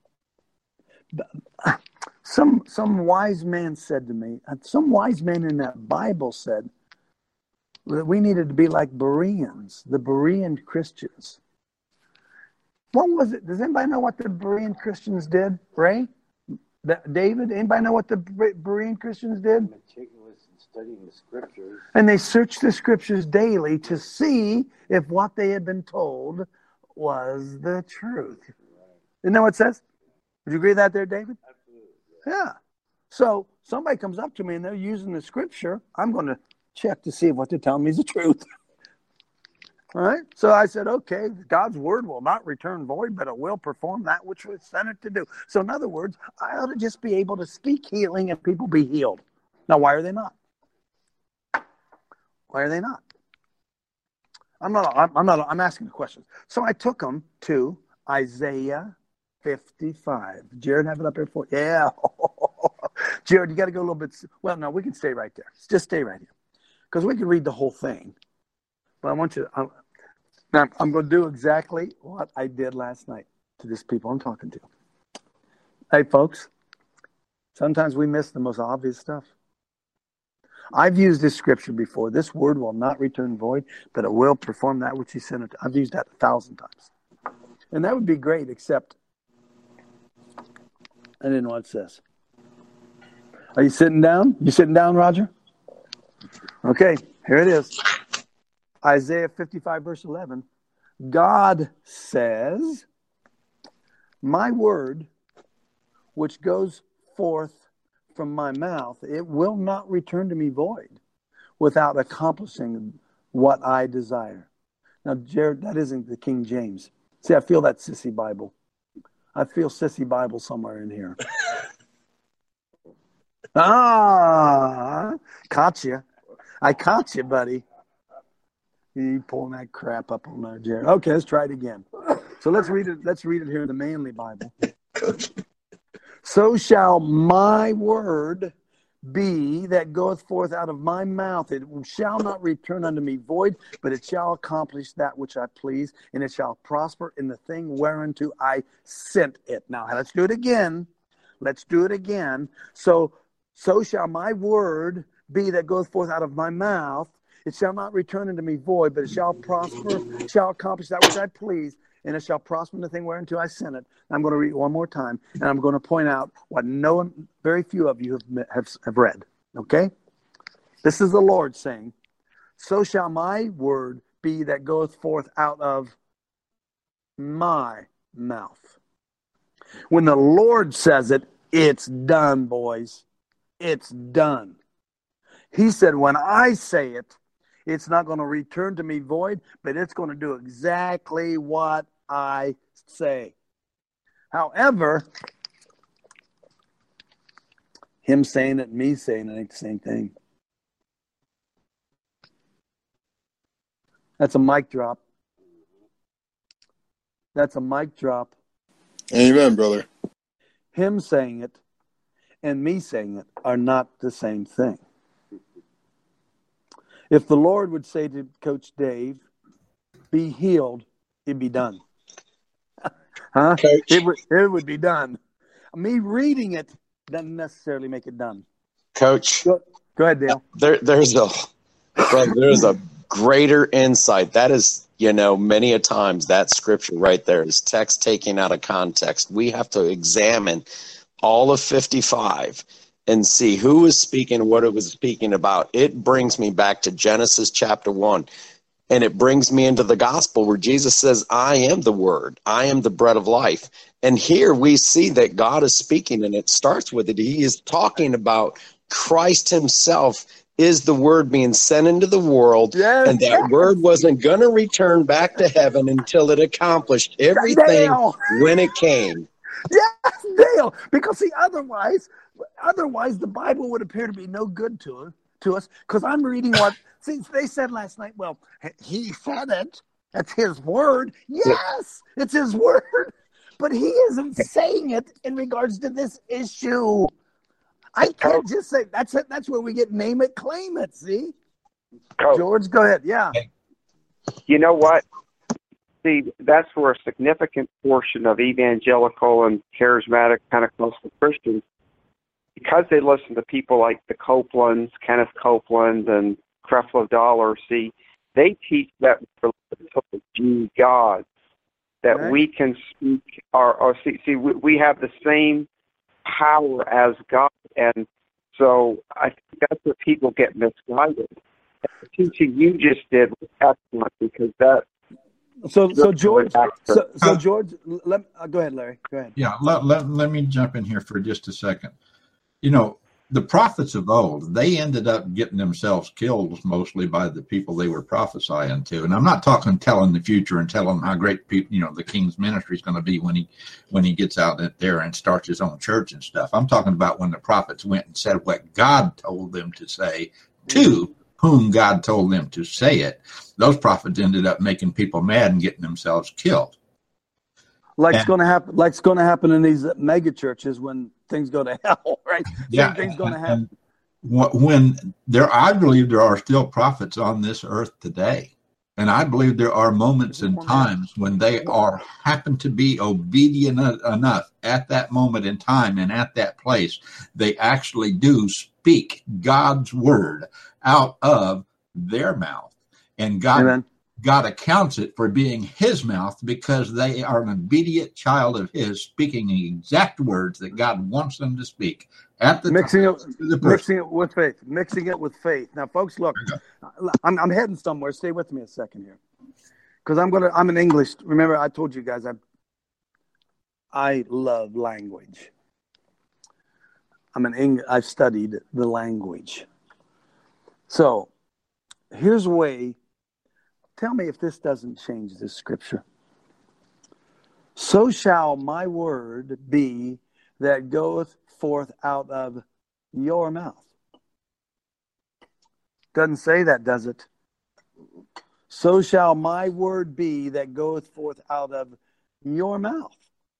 Some, some wise man said to me, some wise man in that Bible said that we needed to be like Bereans, the Berean Christians. What was it? Does anybody know what the Berean Christians did? Ray? The, David? Anybody know what the Berean Christians did? Meticulous in studying the scriptures. And they searched the scriptures daily to see if what they had been told was the truth. Isn't that what it says? Would you agree with that there, David? Absolutely. Yeah. So somebody comes up to me and they're using the scripture. I'm going to check to see if what they're telling me is the truth. All right. So I said, okay, God's word will not return void, but it will perform that which was sent it to do. So in other words, I ought to just be able to speak healing and people be healed. Now, why are they not? Why are they not? I'm not, I'm, I'm not, I'm asking the questions. So I took them to Isaiah fifty-five. Jared, have it up here for you. Yeah. Jared, you got to go a little bit. Well, no, we can stay right there. Just stay right here. Because we can read the whole thing. But I want you to, I'm, now I'm going to do exactly what I did last night to these people I'm talking to. Hey, folks, sometimes we miss the most obvious stuff. I've used this scripture before. This word will not return void, but it will perform that which he sent it to. I've used that a thousand times. And that would be great, except I didn't know what it says. Are you sitting down? You sitting down, Roger? Okay, here it is. Isaiah fifty-five, verse eleven. God says, my word, which goes forth from my mouth, it will not return to me void without accomplishing what I desire. Now, Jared, that isn't the King James. See, I feel that sissy Bible. I feel sissy Bible somewhere in here. ah, caught you. I caught you, buddy. You pulling that crap up on there, Jared. Okay, let's try it again. So let's read it. Let's read it here in the Manly Bible. So shall my word be that goeth forth out of my mouth. It shall not return unto me void, but it shall accomplish that which I please, and it shall prosper in the thing whereunto I sent it. Now, let's do it again. Let's do it again. So, so shall my word be that goeth forth out of my mouth. It shall not return unto me void, but it shall prosper, shall accomplish that which I please, and it shall prosper in the thing whereunto I sent it. I'm going to read it one more time, and I'm going to point out what no one, very few of you have, have, have read. Okay? This is the Lord saying, so shall my word be that goeth forth out of my mouth. When the Lord says it, it's done, boys. It's done. He said, when I say it, it's not going to return to me void, but it's going to do exactly what I say. However, him saying it, me saying it ain't the same thing. That's a mic drop. That's a mic drop. Amen, brother. Him saying it and me saying it are not the same thing. If the Lord would say to Coach Dave, be healed, it'd be done. Huh? Coach. It would, it would be done. Me reading it doesn't necessarily make it done. Coach. Go, go ahead, Dale. There, there's a brother, there's a greater insight. That is, you know, many a times that scripture right there is text taken out of context. We have to examine all of fifty-five and see who was speaking, what it was speaking about. It brings me back to Genesis chapter one. And it brings me into the gospel where Jesus says, I am the word. I am the bread of life. And here we see that God is speaking, and it starts with it. He is talking about Christ himself is the word being sent into the world. Yes, and that yes. word wasn't going to return back to heaven until it accomplished everything Dale. when it came. Yes, Dale. Because see, otherwise, otherwise the Bible would appear to be no good to, to us. Because I'm reading what see, they said last night, well, he said it. That's his word. Yes, it's his word. But he isn't saying it in regards to this issue. I can't just say that's it. That's where we get name it, claim it. See, Coach, George, go ahead. Yeah. you know what? See, that's where a significant portion of evangelical and charismatic Pentecostal Christians, because they listen to people like the Copelands, Kenneth Copeland, and Creflo Dollar, see, they teach that we're the Jew gods, that Right. we can speak, or, or see, see we, we have the same power as God, and so I think that's where people get misguided. The teaching you just did was excellent because that. So, so George, so, so George, let uh, go ahead, Larry. Go ahead. Yeah, let, let, let me jump in here for just a second. You know, the prophets of old, they ended up getting themselves killed mostly by the people they were prophesying to. And I'm not talking telling the future and telling them how great people, you know, the king's ministry is going to be when he when he gets out there and starts his own church and stuff. I'm talking about when the prophets went and said what God told them to say to whom God told them to say it. Those prophets ended up making people mad and getting themselves killed. Like's And- going to happen. Like's going to happen in these mega churches when things go to hell, right? Yeah, Same thing's going to and- happen. Wh- when there, I believe there are still prophets on this earth today. And I believe there are moments and times when they are happen to be obedient e- enough at that moment in time and at that place, they actually do speak God's word out of their mouth. And God, Amen. God accounts it for being his mouth because they are an obedient child of his, speaking the exact words that God wants them to speak at the Mixing time. it, to the person. mixing it with faith. Mixing it with faith. Now, folks, look, I'm, I'm heading somewhere. Stay with me a second here, because I'm gonna. I'm an English. Remember, I told you guys I. I love language. I'm an Eng. I've studied the language. So, here's a way. Tell me if this doesn't change this scripture. So shall my word be that goeth forth out of your mouth. Doesn't say that, does it? So shall my word be that goeth forth out of your mouth.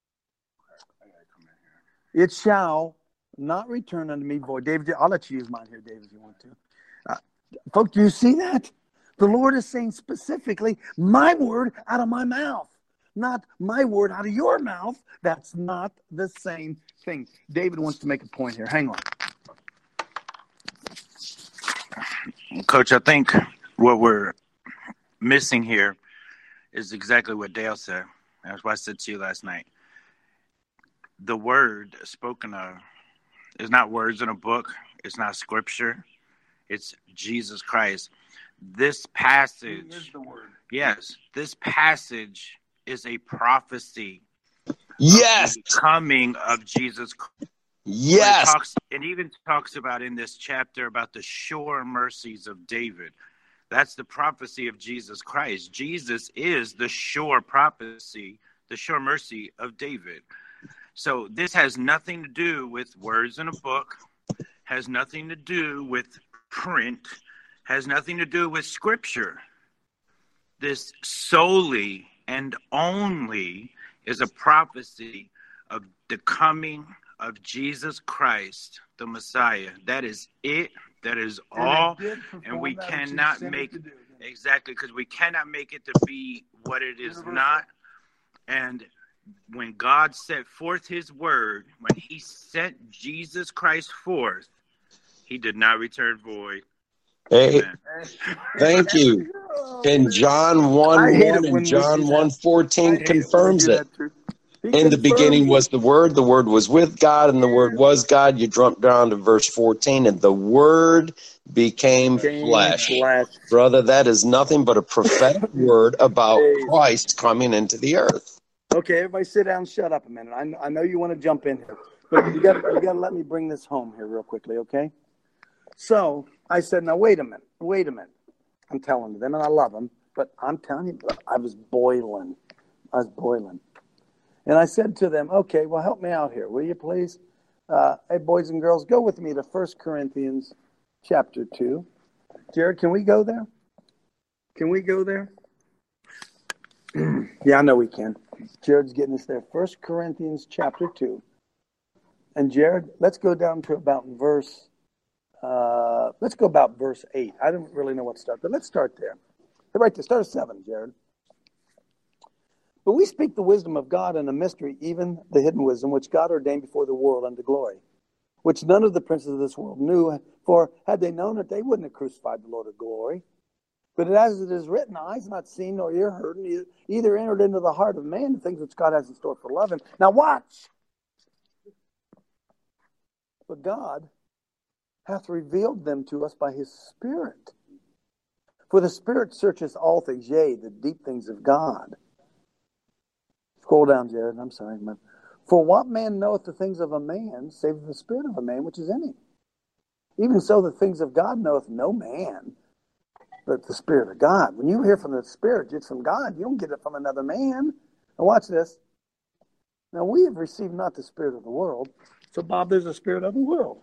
It shall not return unto me void. David, I'll let you use mine here, David, if you want to. Uh, folks, do you see that? The Lord is saying specifically, my word out of my mouth, not my word out of your mouth. That's not the same thing. David wants to make a point here. Hang on. Coach, I think what we're missing here is exactly what Dale said. That's what I said to you last night. The word spoken of is not words in a book. It's not scripture. It's Jesus Christ. This passage, He is the word. yes, this passage is a prophecy. Yes. Of the coming of Jesus Christ. Yes. It, talks, it even talks about in this chapter about the sure mercies of David. That's the prophecy of Jesus Christ. Jesus is the sure prophecy, the sure mercy of David. So this has nothing to do with words in a book, has nothing to do with print, has nothing to do with scripture. This solely and only is a prophecy of the coming of Jesus Christ, the Messiah. That is it. That is all. And we cannot make it exactly, because we cannot make it to be what it is not. And when God set forth his word, when he sent Jesus Christ forth, he did not return void. Hey, Amen. thank you. And John one one and John one fourteen confirms it. In the beginning was the Word, the Word was with God, and the Word was God. You jump down to verse fourteen, and the Word became flesh. Brother, that is nothing but a prophetic word about Christ coming into the earth. Okay, everybody sit down and shut up a minute. I, I know you want to jump in here, but you got you got to let me bring this home here real quickly, okay? So I said, now wait a minute, wait a minute. I'm telling them, and I love them, but I'm telling you, I was boiling. I was boiling. And I said to them, okay, well, help me out here, will you please? Uh, hey, boys and girls, go with me to First Corinthians chapter two. Jared, can we go there? Can we go there? Yeah, I know we can. Jared's getting us there. First Corinthians chapter two. And Jared, let's go down to about verse, uh, let's go about verse eight. I don't really know what to start, but let's start there. Right there, start at seven, Jared. But we speak the wisdom of God in a mystery, even the hidden wisdom, which God ordained before the world unto glory, which none of the princes of this world knew, for had they known it, they wouldn't have crucified the Lord of glory. But as it is written, eyes not seen nor ear heard, neither, either entered into the heart of man the things which God has in store for loving. Now watch. But God hath revealed them to us by his Spirit. For the Spirit searcheth all things, yea, the deep things of God. Scroll down, Jared. I'm sorry. For what man knoweth the things of a man, save the spirit of a man which is in him? Even so, the things of God knoweth no man, but the Spirit of God. When you hear from the Spirit, it's from God. You don't get it from another man. Now watch this. Now we have received not the spirit of the world. So, Bob, there's a spirit of the world.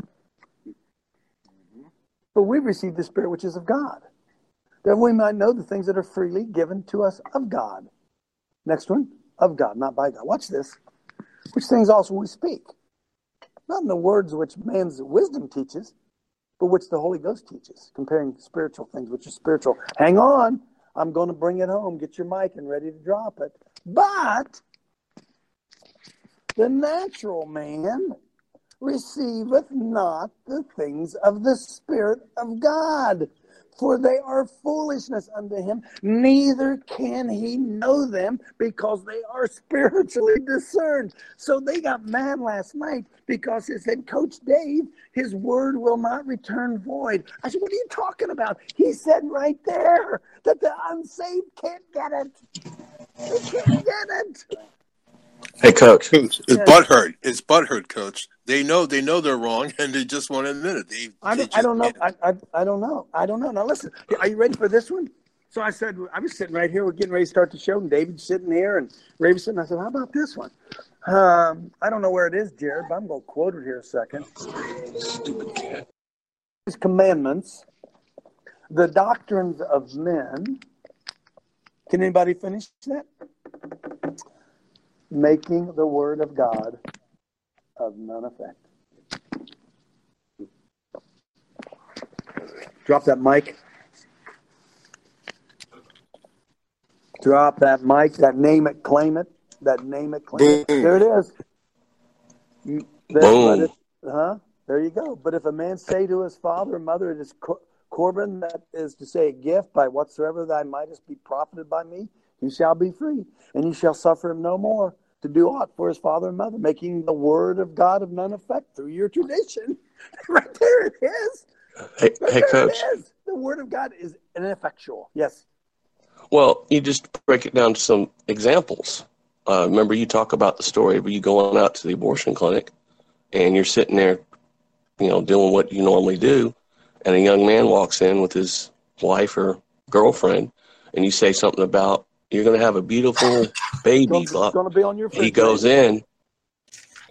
But we've received the Spirit which is of God, that we might know the things that are freely given to us of God. Next one. Of God, not by God. Watch this. Which things also we speak. Not in the words which man's wisdom teaches, but which the Holy Ghost teaches. Comparing spiritual things, which are spiritual. Hang on. I'm going to bring it home. Get your mic and ready to drop it. But the natural man receiveth not the things of the Spirit of God, for they are foolishness unto him, neither can he know them, because they are spiritually discerned. So they got mad last night because it said, Coach Dave, his word will not return void. I said, what are you talking about? He said right there that the unsaved can't get it. They can't get it. Hey, Coach. It's butthurt. It's butthurt, Coach. They know they know they're wrong, and they just want to admit it. They, I don't, I don't know. I, I, I don't know. I don't know. Now, listen. Are you ready for this one? So I said, I was sitting right here. We're getting ready to start the show, and David's sitting here, and Ray was sitting. I said, how about this one? Um, I don't know where it is, Jared, but I'm going to quote it here a second. Stupid cat. His commandments, the doctrines of men. Can anybody finish that? Making the word of God of none effect. Drop that mic. Drop that mic. That name it, claim it. That name it, claim it. There it is. There, but if, huh? There you go. But if a man say to his father or mother, it is cor- Corban, that is to say a gift, by whatsoever thou mightest be profited by me, he shall be free, and you shall suffer him no more to do aught for his father and mother, making the word of God of none effect through your tradition. Right there it is. Hey, right hey there Coach. It is. The word of God is ineffectual. Yes. Well, you just break it down to some examples. Uh, remember, you talk about the story of you going out to the abortion clinic, and you're sitting there, you know, doing what you normally do, and a young man walks in with his wife or girlfriend, and you say something about, you're going to have a beautiful baby. It's going to be on your He goes in,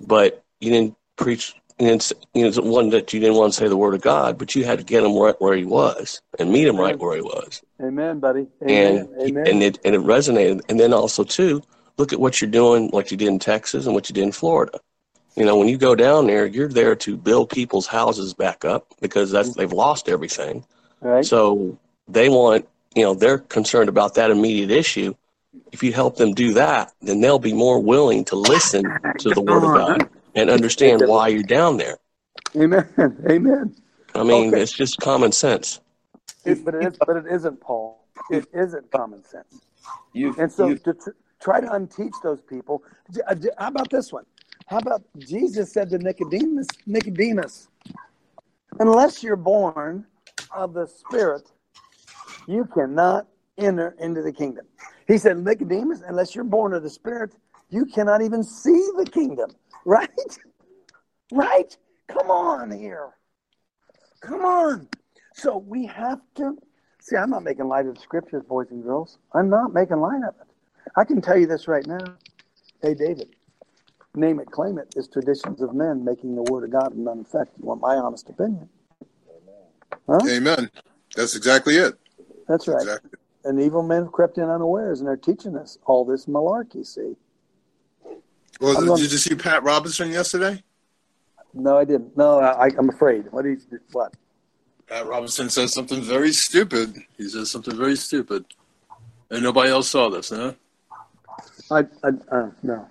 but you didn't preach. You didn't, you know, it's one that you didn't want to say the word of God, but you had to get him right where he was and meet him right where he was. Amen, buddy. Amen. And Amen. and it and it resonated. And then also too, look at what you're doing, like you did in Texas and what you did in Florida. You know, when you go down there, you're there to build people's houses back up because that's they've lost everything. Right. So they want, you know, they're concerned about that immediate issue. If you help them do that, then they'll be more willing to listen to the word of God and understand why you're down there. Amen. Amen. I mean, Okay. it's just common sense. It, but it is. But it isn't, Paul. It isn't common sense. You And so you to tr- try to unteach those people. J- uh, j- How about this one? How about Jesus said to Nicodemus, Nicodemus, unless you're born of the Spirit, you cannot enter into the kingdom. He said, Nicodemus, unless you're born of the Spirit, you cannot even see the kingdom. Right? Right? Come on here. Come on. So we have to, see, I'm not making light of the scriptures, boys and girls. I'm not making light of it. I can tell you this right now. Hey, David, name it, claim it, is traditions of men making the word of God of none effect. You want my honest opinion? Huh? Amen. That's exactly it. That's right. Exactly. And evil men have crept in unawares, and they're teaching us all this malarkey, see? Well, I'm going- did you see Pat Robertson yesterday? No, I didn't. No, I, I'm afraid. What is what? Pat Robertson says something very stupid. He says something very stupid. And nobody else saw this, huh? I, I uh, no.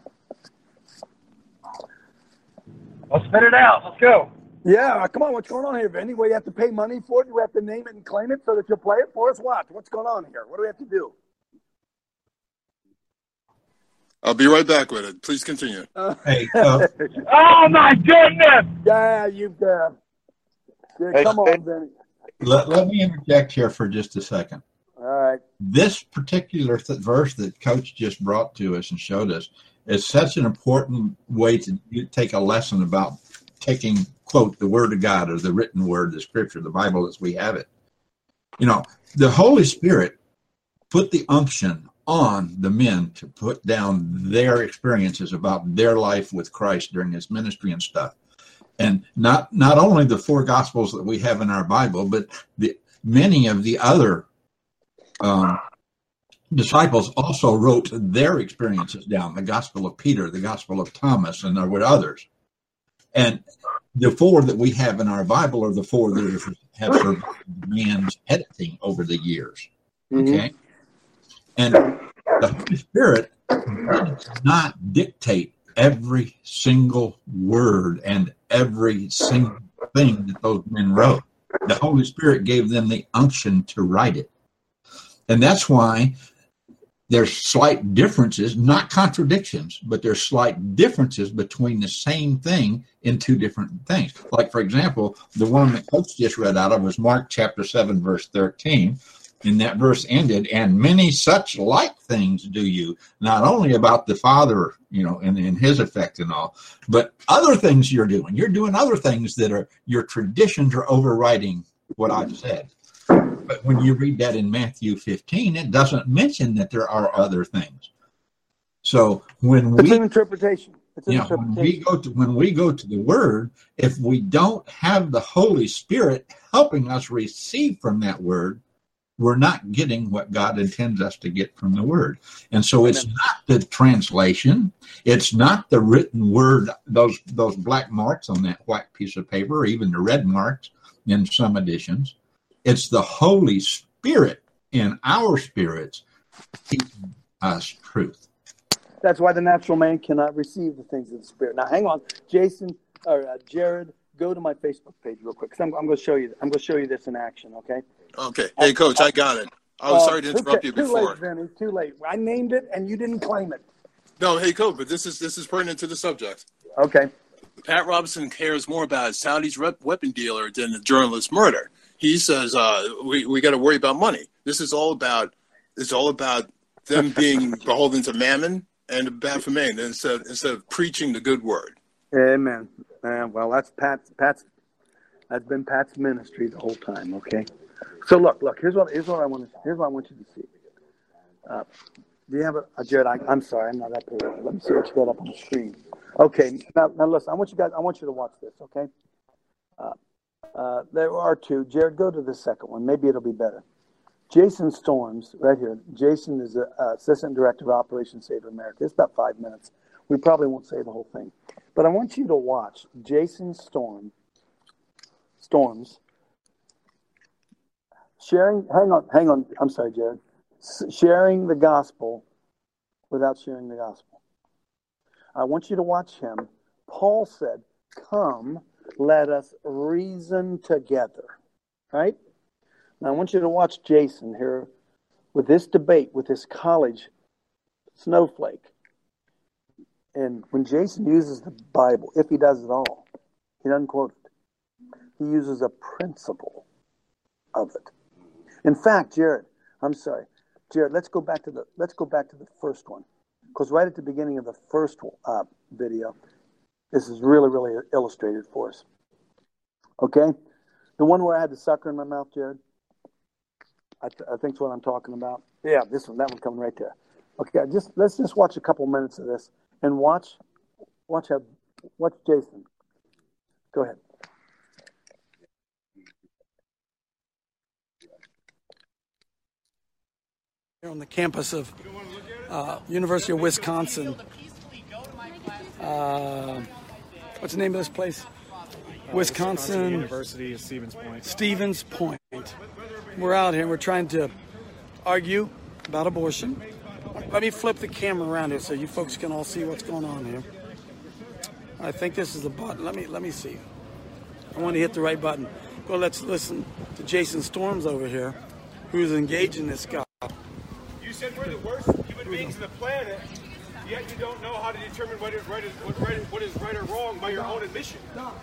Let's spit it out. Let's go. Yeah, come on. What's going on here, Vinny? What, you have to pay money for it? Do we have to name it and claim it so that you'll play it for us? What? What's going on here? What do we have to do? I'll be right back with it. Please continue. Hey, uh, Oh, my goodness. Yeah, you uh, yeah, Hey, come hey. on, Vinny. let, let me interject here for just a second. All right. This particular th- verse that Coach just brought to us and showed us is such an important way to you take a lesson about taking, quote, the word of God or the written word, the scripture, the Bible as we have it. You know, the Holy Spirit put the unction on the men to put down their experiences about their life with Christ during his ministry and stuff. And not not only the four gospels that we have in our Bible, but the many of the other um, disciples also wrote their experiences down. The Gospel of Peter, the Gospel of Thomas, and there were others. And the four that we have in our Bible are the four that have survived man's editing over the years. Okay? And the Holy Spirit did not dictate every single word and every single thing that those men wrote. The Holy Spirit gave them the unction to write it. And that's why there's slight differences, not contradictions, but there's slight differences between the same thing in two different things. Like, for example, the one that Coach just read out of was Mark chapter seven, verse thirteen. And that verse ended, and many such like things do you, not only about the Father, you know, and, and his effect and all, but other things you're doing. You're doing other things that are, your traditions are overriding what I've said. But when you read that in Matthew fifteen, it doesn't mention that there are other things. So when It's we an interpretation. It's an Yeah, when interpretation. we go to when we go to the Word, if we don't have the Holy Spirit helping us receive from that Word, we're not getting what God intends us to get from the Word. And so it's not the translation, it's not the written Word, those those black marks on that white piece of paper, or even the red marks in some editions. It's the Holy Spirit in our spirits teaching us truth. That's why the natural man cannot receive the things of the Spirit. Now, hang on, Jason or uh, Jared, go to my Facebook page real quick. Cause I'm, I'm going to show you. I'm going to show you this in action. Okay. Okay. Hey, Coach, I got it. I was Uh, sorry to interrupt you too before. late, Vinny. Too late. I named it, and you didn't claim it. No, hey, Coach, but this is this is pertinent to the subject. Okay. Pat Robertson cares more about Saudi's rep- weapon dealer than the journalist murder. He says uh, we we got to worry about money. This is all about it's all about them being beholden to mammon and bad for man instead instead of preaching the good word. Amen. Uh, well, that's Pat's. Pat's. That's been Pat's ministry the whole time. Okay. So look, look. Here's what. Here's what I want. To, here's what I want you to see. Uh, do you have a, a Jared? I, I'm sorry, I'm not up here. Let me see what you got up on the screen. Okay, now, now listen. I want you guys. I want you to watch this. Okay. Uh, uh, there are two. Jared, go to the second one. Maybe it'll be better. Jason Storms, right here. Jason is a, a assistant director of Operation Save America. It's about five minutes. We probably won't say the whole thing, but I want you to watch Jason Storm. Storms. Sharing. Hang on. Hang on. I'm sorry, Jared. S- sharing the gospel without sharing the gospel. I want you to watch him. Paul said, "Come, let us reason together." Right? Now I want you to watch Jason here with this debate with this college snowflake. And when Jason uses the Bible, if he does at all, he doesn't quote it. He uses a principle of it. In fact, Jared, I'm sorry, Jared. Let's go back to the let's go back to the first one, because right at the beginning of the first uh, video, this is really really illustrated for us. Okay, the one where I had the sucker in my mouth, Jared. I, th- I think it's what I'm talking about. Yeah, this one, that one coming right there. Okay, just let's just watch a couple minutes of this and watch watch how watch Jason. Go ahead. Here on the campus of uh, University of Wisconsin. Uh, what's the name of this place? Uh, Wisconsin University of Stevens Point. Stevens Point. We're out here. We're trying to argue about abortion. Let me flip the camera around here so you folks can all see what's going on here. I think this is the button. Let me let me see. I want to hit the right button. Well, let's listen to Jason Storms over here, who's engaging this guy. You said we're the worst human beings on the planet, yet you don't know how to determine what is right, what, right, what is right or wrong by your own admission.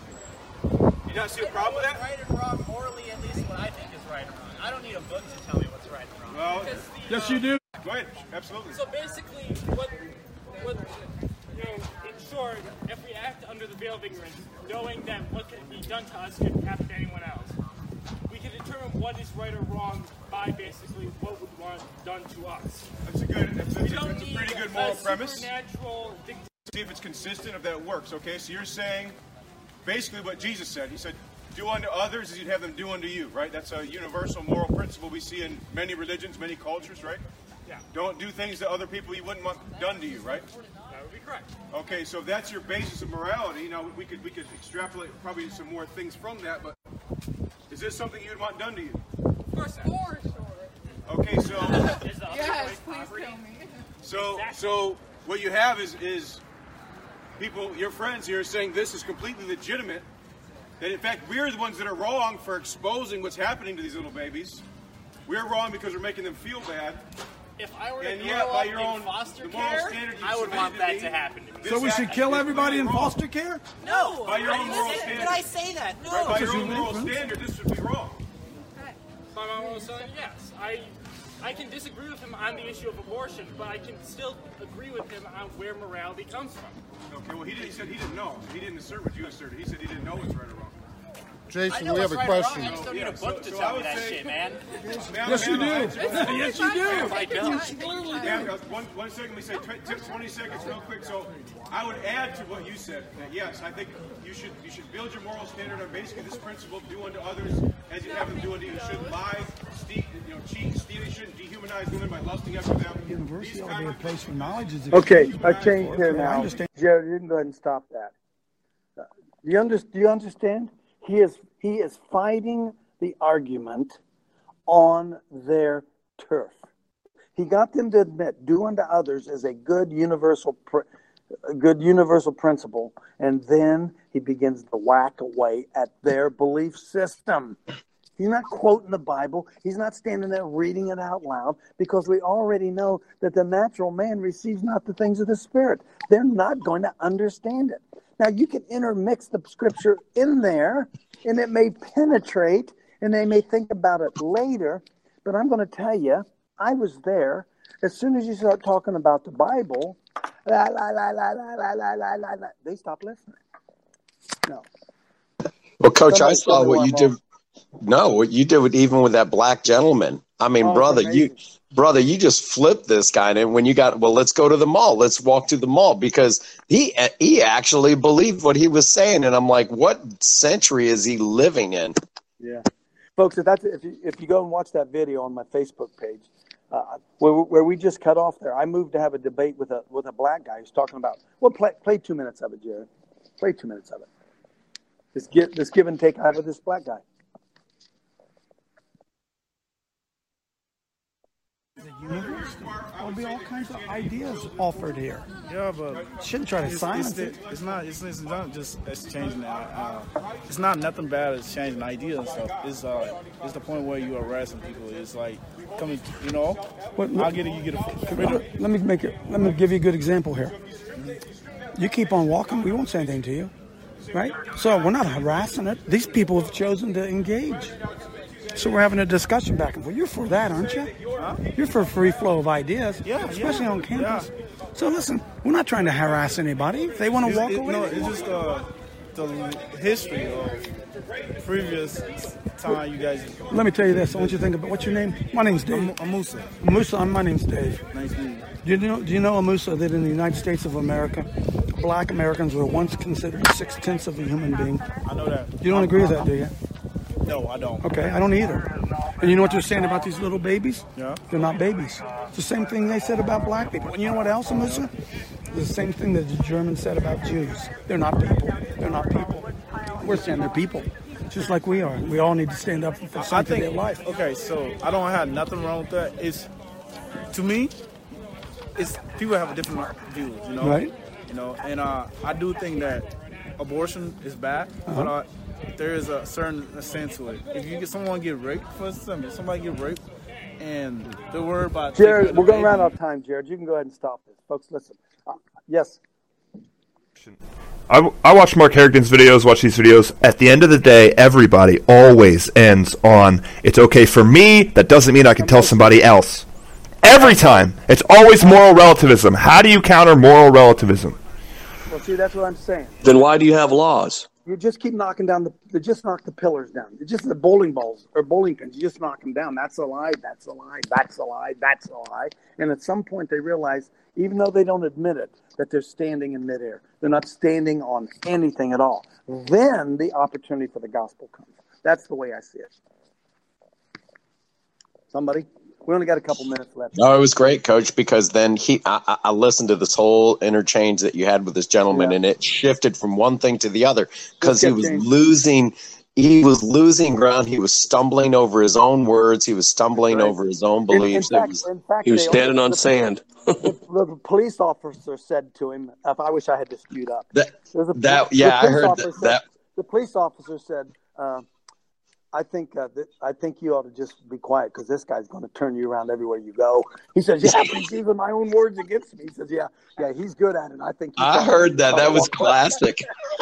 You not see a problem with that? Right and wrong, morally, at least what I think is right and wrong. I don't need a book to tell me what's right and wrong. Well, the, yes, uh, you do. Go ahead, absolutely. So basically, what, what, you know, in short, if we act under the veil of ignorance, knowing that what can be done to us could happen to anyone else, we can determine what is right or wrong by basically what we want done to us. That's a good, that's, that's, a, that's a pretty good moral a premise. Supernatural dict- See if it's consistent, if that works, okay? So you're saying basically what Jesus said. He said, do unto others as you'd have them do unto you, right? That's a universal moral principle we see in many religions, many cultures, right? Yeah. Don't do things to other people you wouldn't want done to you, right? That would be correct. Okay, so if that's your basis of morality. Now we could we could extrapolate probably some more things from that, but is this something you would want done to you? Of course not. For sure. Okay, so yes, please tell me. So so what you have is is people, your friends here, saying this is completely legitimate. That in fact we're the ones that are wrong for exposing what's happening to these little babies. We're wrong because we're making them feel bad. If I were to And grow yet, by up your in own foster the moral care, standard you I would submitted want to that me, to happen to me. this So we should act kill is everybody in wrong. foster care? No, By your I own didn't moral say- standard. Did I say that? No. Right, by your Because own you moral did. standard, this would be wrong. By my moral standard, yes. I I can disagree with him on the issue of abortion, but I can still agree with him on where morality comes from. Okay, well he, did, he said he didn't know. He didn't assert what you asserted. He said he didn't know what's right or wrong. I know we have what's a right or question. wrong, I just don't Yeah, need a so- book to so tell I me would that say- shit, man. Ma'am, Yes, you ma'am, do. I- Yes, you do. I don't. Ma'am, uh, one, one second, we say tw- t- twenty seconds real quick. So I would add to what you said that yes, I think you should you should build your moral standard on basically this principle: do unto others as you have them do unto you. You shouldn't lie, steal, you know, cheat, steal. You shouldn't dehumanize women by lusting after them. University These ought to be a kind of- place for knowledge. Is Okay, I changed here I now. understand. Jared, you can go ahead and stop that. Uh, Do you, under, do you understand? He is he is fighting the argument on their turf. He got them to admit do unto others is a good universal pr- a good universal principle, and then he begins to whack away at their belief system. He's not quoting the Bible. He's not standing there reading it out loud, because we already know that the natural man receives not the things of the Spirit. They're not going to understand it. Now, you can intermix the scripture in there, and it may penetrate, and they may think about it later. But I'm going to tell you, I was there. As soon as you start talking about the Bible, la, la, la, la, la, la, la, la, la, la, they stop listening. No. Well, Coach, I Somebody saw tell me what why you I'm did. wrong. No, what you did with, even with that black gentleman. I mean, Oh, it's brother, you amazing. brother, you just flipped this guy. And when you got, well, let's go to the mall. Let's walk to the mall, because he he actually believed what he was saying. And I'm like, what century is he living in? Yeah, folks, if that's if you if you go and watch that video on my Facebook page, uh, where where we just cut off there, I moved to have a debate with a with a black guy who's talking about. Well, play play two minutes of it, Jared. Play two minutes of it. This give this give and take I have with this black guy. There'll be all kinds of ideas offered here. Yeah, but Shouldn't try to it's, silence it's, it. the, it's not. It's, it's not just exchanging. Uh, uh, it's not nothing bad as changing ideas and stuff. It's uh, it's the point where you harassing people. It's like coming, you know. What- I'll get it. You get it. Let me make it. Let me give you a good example here. You keep on walking, we won't say anything to you, right? So we're not harassing it. These people have chosen to engage. So we're having a discussion back and forth. You're for that, aren't you? You're for free flow of ideas, Yeah, especially yeah, on campus. yeah. So listen, we're not trying to harass anybody. If they want to It's- walk it- away, No, they it's walk. just uh, the history of previous time you guys. Let me tell you this. I want you to think about, what's your name? My name's Dave. Amusa. Amusa, my name's Dave. Nice meeting you. Do you know, do you know, Amusa, that in the United States of America, black Americans were once considered six-tenths of a human being? I know that. You don't agree with that, do you? No, I don't. Okay, I don't either. And you know what they're saying about these little babies? Yeah. They're not babies. It's the same thing they said about black people. And you know what else, Amusa? It's the same thing that the Germans said about Jews. They're not people. They're not people. We're saying they're people, just like we are. We all need to stand up for I something in think. their life. Okay, so I don't have nothing wrong with that. It's to me, it's people have a different views, you know. Right. You know, and uh, I do think that abortion is bad, but Uh-huh. uh, there is a certain sense to it. If you get someone get raped, for example, somebody get raped, and they're worried about Jared, taking the we're going to baby. run out of time, Jared. You can go ahead and stop this. Folks, listen. Uh, yes. I, I watch Mark Harrigan's videos, watch these videos. At the end of the day, everybody always ends on, it's okay for me, that doesn't mean I can tell somebody else. Every time. It's always moral relativism. How do you counter moral relativism? Well, see, that's what I'm saying. Then why do you have laws? You just keep knocking down the, you just knock the pillars down. You just the bowling balls or bowling pins. You just knock them down. That's a lie. That's a lie. That's a lie. That's a lie. And at some point, they realize, even though they don't admit it, that they're standing in midair. They're not standing on anything at all. Then the opportunity for the gospel comes. That's the way I see it. Somebody, we only got a couple minutes left. No, it was great, Coach, because then he, I, I I listened to this whole interchange that you had with this gentleman, Yeah. and it shifted from one thing to the other because he kept was changing. losing, he was losing ground. He was stumbling over his own words. He was stumbling Right. over his own In, in beliefs. It fact, was- in fact, He was they- standing on the- sand. the, the police officer said to him, if I wish I had to speed up. That- There's a, that- the yeah, I police heard officer that- said- that- The police officer said, uh, I think uh, that, I think you ought to just be quiet because this guy's going to turn you around everywhere you go. He says, yeah, but he's using my own words against me. He says, yeah, yeah, he's good at it. I think you I ought to- heard that. ought That to was walk away." classic.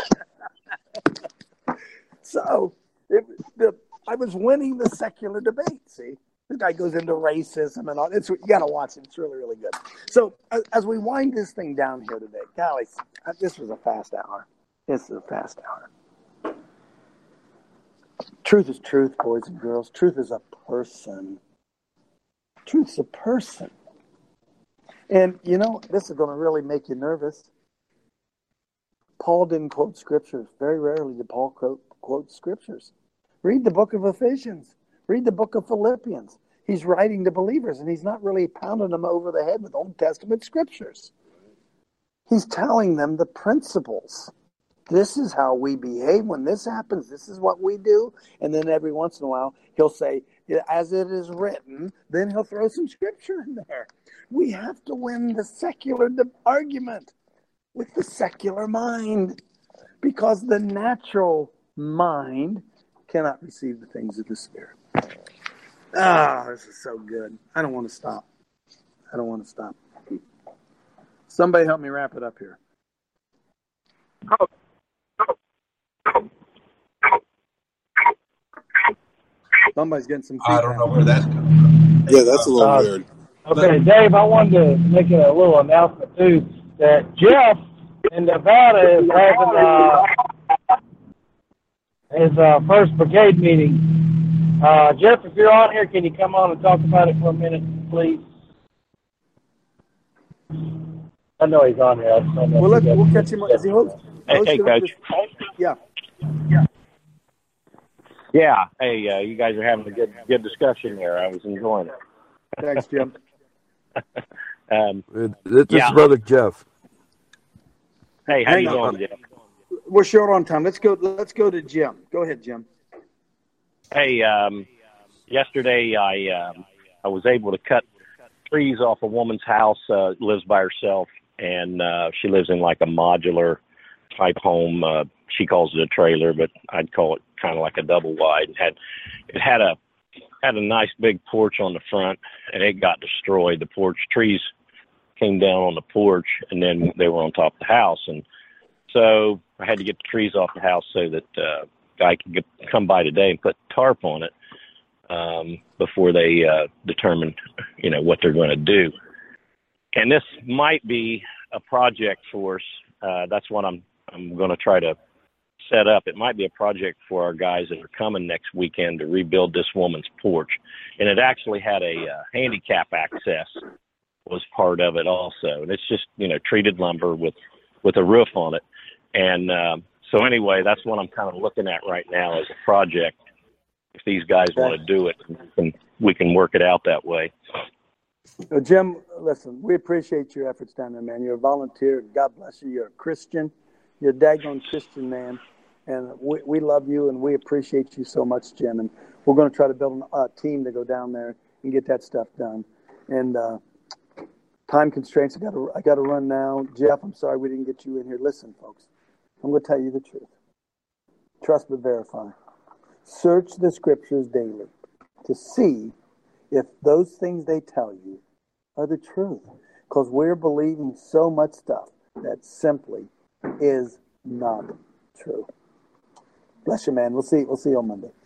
So it, the, I was winning the secular debate. See, this guy goes into racism and all. It's you got to watch it. It's really, really good. So as, as we wind this thing down here today, golly, uh, this was a fast hour. This is a fast hour. Truth is truth, boys and girls. Truth is a person. Truth's a person. And you know, this is going to really make you nervous. Paul didn't quote scriptures. Very rarely did Paul quote, quote scriptures. Read the book of Ephesians. Read the book of Philippians. He's writing to believers, and he's not really pounding them over the head with Old Testament scriptures. He's telling them the principles. This is how we behave when this happens. This is what we do. And then every once in a while, he'll say, as it is written, then he'll throw some scripture in there. We have to win the secular argument with the secular mind, because the natural mind cannot receive the things of the Spirit. Ah, this is so good. I don't want to stop. I don't want to stop. Somebody help me wrap it up here. Somebody's getting some feedback. I don't know where that's coming from. Yeah, that's a little Uh, weird. Okay, Dave, I wanted to make a little announcement too that Jeff in Nevada is having uh, his uh, first brigade meeting Uh, Jeff, if you're on here, can you come on and talk about it for a minute, please? I know he's on here. I just don't know Well, if let's, he we'll does. catch him. Is he host? Hey, hey, hosting up Coach. this- Yeah. Yeah. Yeah. Hey, uh, you guys are having a good good discussion there. I was enjoying it. Thanks, Jim. um, This yeah. is Brother Jeff. Hey, how Hang you on. doing, Jeff? We're short on time. Let's go. Let's go to Jim. Go ahead, Jim. Hey, um, yesterday I um, I was able to cut trees off a woman's house. Uh, lives by herself, and uh, she lives in like a modular type home. Uh, she calls it a trailer, but I'd call it kind of like a double wide. It had it had a had a nice big porch on the front, and it got destroyed. The porch trees came down on the porch, and then they were on top of the house, and so I had to get the trees off the house so that uh, guy could get, come by today and put tarp on it um, before they uh, determine, you know, what they're going to do. And this might be a project for us. Uh, that's what I'm I'm going to try to set up. It might be a project for our guys that are coming next weekend to rebuild this woman's porch. And it actually had a uh, handicap access was part of it also. And it's just, you know, treated lumber with, with a roof on it. And um, so anyway, that's what I'm kind of looking at right now as a project. If these guys want to do it, we can, we can work it out that way. Uh, Jim, listen, we appreciate your efforts down there, man. You're a volunteer. God bless you. You're a Christian. You're a daggone Christian, man. And we, we love you, and we appreciate you so much, Jim. And we're going to try to build a uh, team to go down there and get that stuff done. And uh, time constraints, I got to I got to run now. Jeff, I'm sorry we didn't get you in here. Listen, folks, I'm going to tell you the truth. Trust but verify. Search the scriptures daily to see if those things they tell you are the truth. Because we're believing so much stuff that simply is not true. Bless you, man. We'll see. We'll see you on Monday.